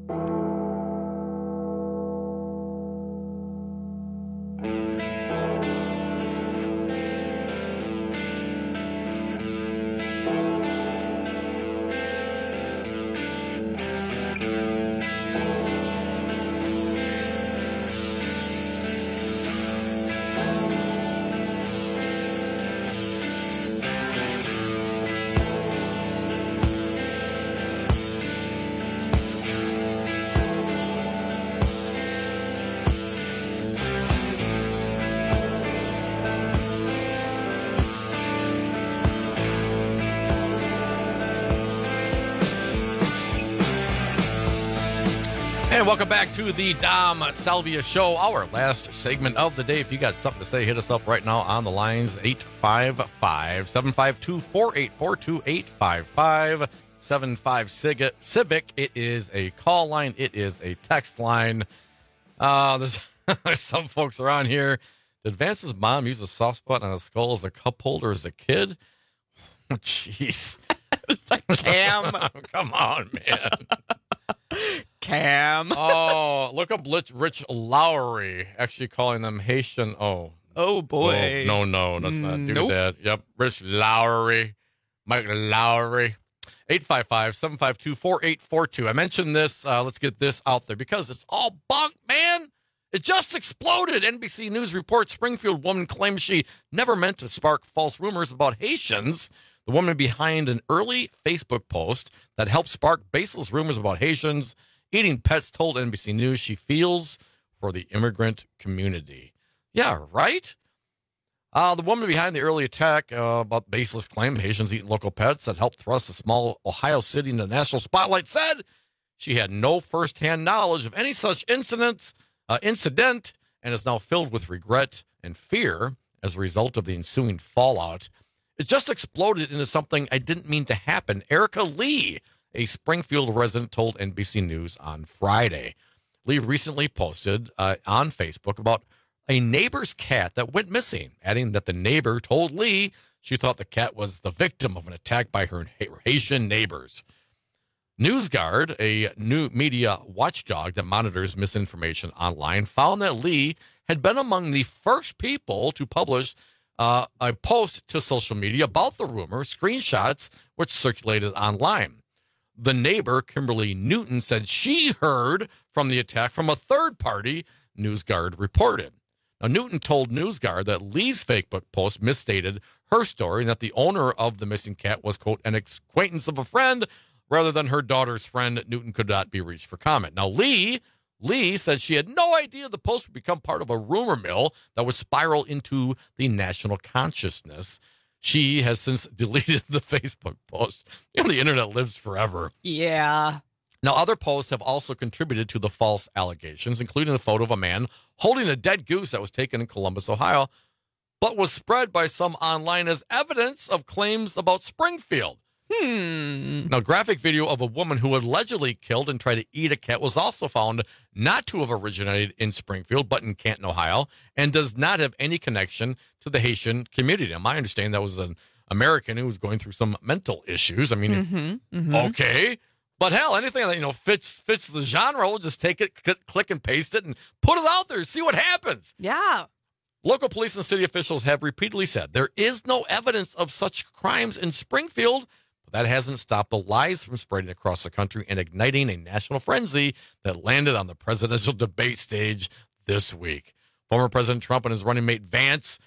And welcome back to the Dom Salvia Show, our last segment of the day. If you got something to say, hit us up right now on the lines, eight five five, seven five two, four eight four two, eight five five, seven five Civic. It is a call line. It is a text line. Uh, there's, there's some folks around here. Did Vance's mom use a soft spot on a skull as a cup holder as a kid? Jeez. It's like, Cam. Come on, man. Cam. Oh, look up Rich, Rich Lowry, actually calling them Haitian. Oh. Oh, boy. Oh, no, no, let's not do Nope. that. Yep, Rich Lowry, Mike Lowry. eight five five, seven five two, four eight four two. I mentioned this. Uh, let's get this out there because it's all bunk, man. It just exploded. N B C News reports Springfield woman claims she never meant to spark false rumors about Haitians. The woman behind an early Facebook post that helped spark baseless rumors about Haitians eating pets told N B C News she feels for the immigrant community. Yeah, right? Uh, the woman behind the early attack uh, about baseless claim Haitians eating local pets that helped thrust a small Ohio city into the national spotlight said she had no firsthand knowledge of any such incidents, uh, incident and is now filled with regret and fear as a result of the ensuing fallout. It just exploded into something I didn't mean to happen. Erica Lee, a Springfield resident, told N B C News on Friday. Lee recently posted uh, on Facebook about a neighbor's cat that went missing, adding that the neighbor told Lee she thought the cat was the victim of an attack by her Haitian neighbors. NewsGuard, a new media watchdog that monitors misinformation online, found that Lee had been among the first people to publish uh, a post to social media about the rumor, screenshots which circulated online. The neighbor, Kimberly Newton, said she heard from the attack from a third party, NewsGuard reported. Now, Newton told NewsGuard that Lee's Facebook post misstated her story and that the owner of the missing cat was, quote, an acquaintance of a friend rather than her daughter's friend. Newton could not be reached for comment. Now, Lee, Lee said she had no idea the post would become part of a rumor mill that would spiral into the national consciousness. She has since deleted the Facebook post. You know, the internet lives forever. Yeah. Now, other posts have also contributed to the false allegations, including a photo of a man holding a dead goose that was taken in Columbus, Ohio, but was spread by some online as evidence of claims about Springfield. Hmm. Now, graphic video of a woman who allegedly killed and tried to eat a cat was also found not to have originated in Springfield, but in Canton, Ohio, and does not have any connection to the Haitian community. Now, my understanding that was an American who was going through some mental issues. I mean, Mm-hmm, mm-hmm. okay. But hell, anything that, you know, fits fits the genre, we'll just take it, click, click and paste it, and put it out there, see what happens. Yeah. Local police and city officials have repeatedly said there is no evidence of such crimes in Springfield. But that hasn't stopped the lies from spreading across the country and igniting a national frenzy that landed on the presidential debate stage this week. Former President Trump and his running mate Vance,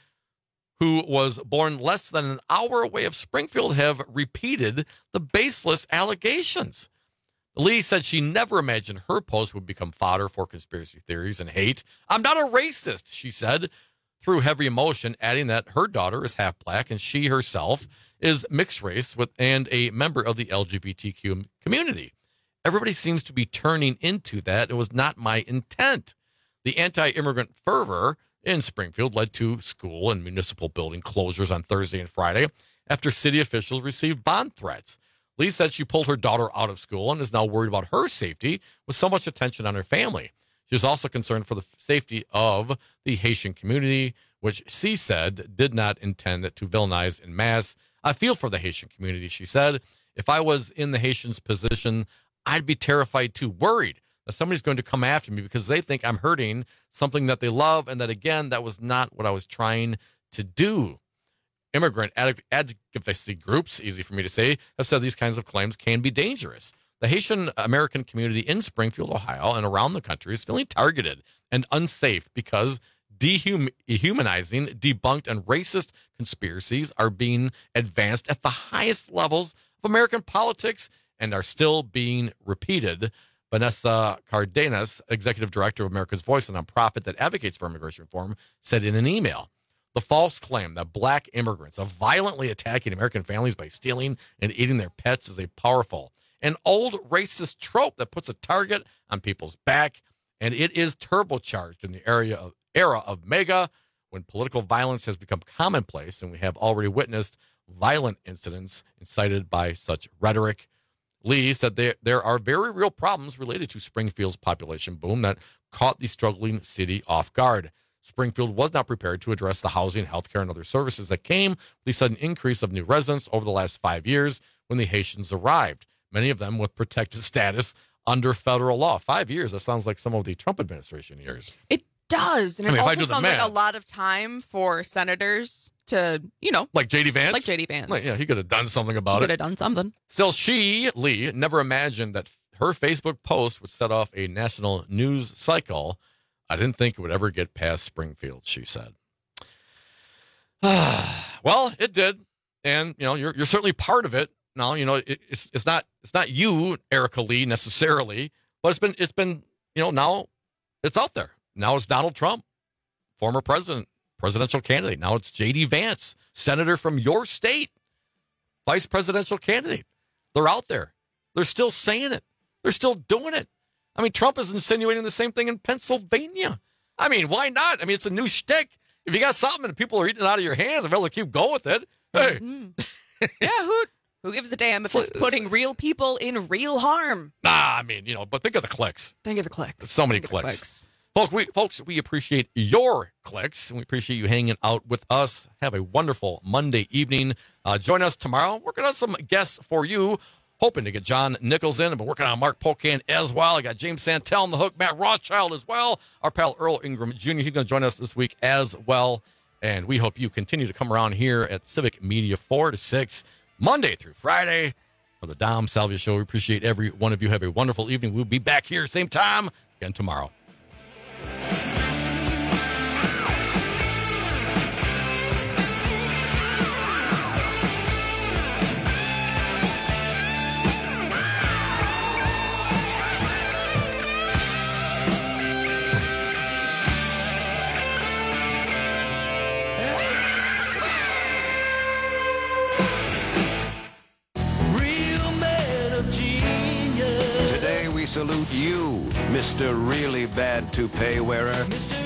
who was born less than an hour away of Springfield, have repeated the baseless allegations. Lee said she never imagined her post would become fodder for conspiracy theories and hate. "I'm not a racist," she said, through heavy emotion, adding that her daughter is half black and she herself is mixed race with and a member of the L G B T Q community. Everybody seems to be turning into that. It was not my intent. The anti-immigrant fervor in Springfield led to school and municipal building closures on Thursday and Friday after city officials received bond threats. Lee said she pulled her daughter out of school and is now worried about her safety with so much attention on her family. She was also concerned for the safety of the Haitian community, which she said did not intend to villainize en masse. "I feel for the Haitian community," she said. "If I was in the Haitians' position, I'd be terrified too, worried that somebody's going to come after me because they think I'm hurting something that they love, and that, again, that was not what I was trying to do." Immigrant ad- advocacy groups, easy for me to say, have said these kinds of claims can be dangerous. The Haitian American community in Springfield, Ohio, and around the country is feeling targeted and unsafe because dehumanizing, debunked, and racist conspiracies are being advanced at the highest levels of American politics and are still being repeated. Vanessa Cardenas, executive director of America's Voice, a nonprofit that advocates for immigration reform, said in an email, "The false claim that black immigrants are violently attacking American families by stealing and eating their pets is a powerful and old racist trope that puts a target on people's back, and it is turbocharged in the area of, era of MAGA, when political violence has become commonplace, and we have already witnessed violent incidents incited by such rhetoric." Lee said there, there are very real problems related to Springfield's population boom that caught the struggling city off guard. Springfield was not prepared to address the housing, healthcare, and other services that came with the sudden increase of new residents over the last five years when the Haitians arrived, many of them with protected status under federal law. Five years, that sounds like some of the Trump administration years. It does. And I mean, it if I also do the sounds like math- a lot of time for senators to, you know. Like J D Vance? Like J D Vance. Like, yeah, he could have done something about He it. could have done something. Still, she, Lee, never imagined that her Facebook post would set off a national news cycle. "I didn't think it would ever get past Springfield," she said. Well, it did. And, you know, you're you're certainly part of it. Now, you know, it, it's it's not it's not you, Erica Lee, necessarily, but it's been it's been, you know, now it's out there. Now it's Donald Trump, former president, presidential candidate. Now it's J D Vance, senator from your state, vice presidential candidate. They're out there. They're still saying it. They're still doing it. I mean, Trump is insinuating the same thing in Pennsylvania. I mean, why not? I mean, it's a new shtick. If you got something and people are eating it out of your hands, if you'll keep going with it, hey. Mm-hmm. Yeah, who who gives a damn if it's putting real people in real harm? Nah, I mean, you know, but think of the clicks. Think of the clicks. So many Think of the clicks. clicks. Folks, we, folks, we appreciate your clicks, and we appreciate you hanging out with us. Have a wonderful Monday evening. Uh, join us tomorrow. Working on some guests for you. Hoping to get John Nichols in. I've been working on Mark Pocan as well. I got James Santel on the hook, Matt Rothschild as well. Our pal Earl Ingram Junior He's going to join us this week as well. And we hope you continue to come around here at Civic Media four to six, Monday through Friday for the Dom Salvia Show. We appreciate every one of you. Have a wonderful evening. We'll be back here same time again tomorrow. Real man of genius. Today we salute you, Mister Really Bad Toupee Wearer.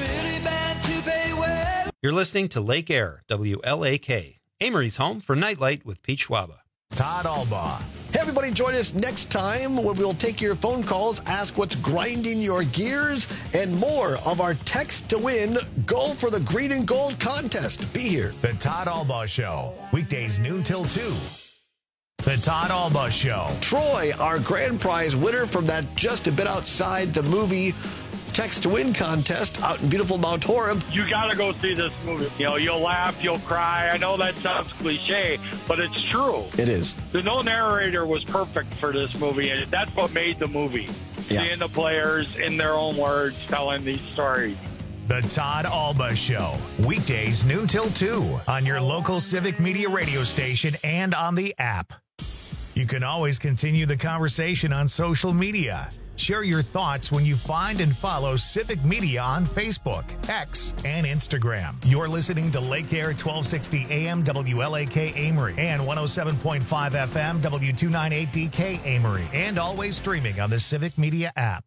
You're listening to Lake Air, W L A K, Amory's home for Nightlight with Pete Schwaba. Todd Albaugh. Hey, everybody, join us next time when we'll take your phone calls, ask what's grinding your gears, and more of our text to win Go for the Green and Gold contest. Be here. The Todd Albaugh Show, weekdays noon till two. The Todd Albaugh Show. Troy, our grand prize winner from that Just a Bit Outside the Movie Text to Win contest out in beautiful Mount Horeb. You got to go see this movie. You know, you'll laugh, you'll cry. I know that sounds cliche, but it's true. It is. The no narrator was perfect for this movie, and that's what made the movie. Yeah. Seeing the players in their own words telling these stories. The Todd Alba Show, weekdays noon till two on your local Civic Media radio station and on the app. You can always continue the conversation on social media. Share your thoughts when you find and follow Civic Media on Facebook, X, and Instagram. You're listening to Lake Air twelve sixty A M W L A K Amory and one oh seven point five F M W two ninety-eight D K Amory, and always streaming on the Civic Media app.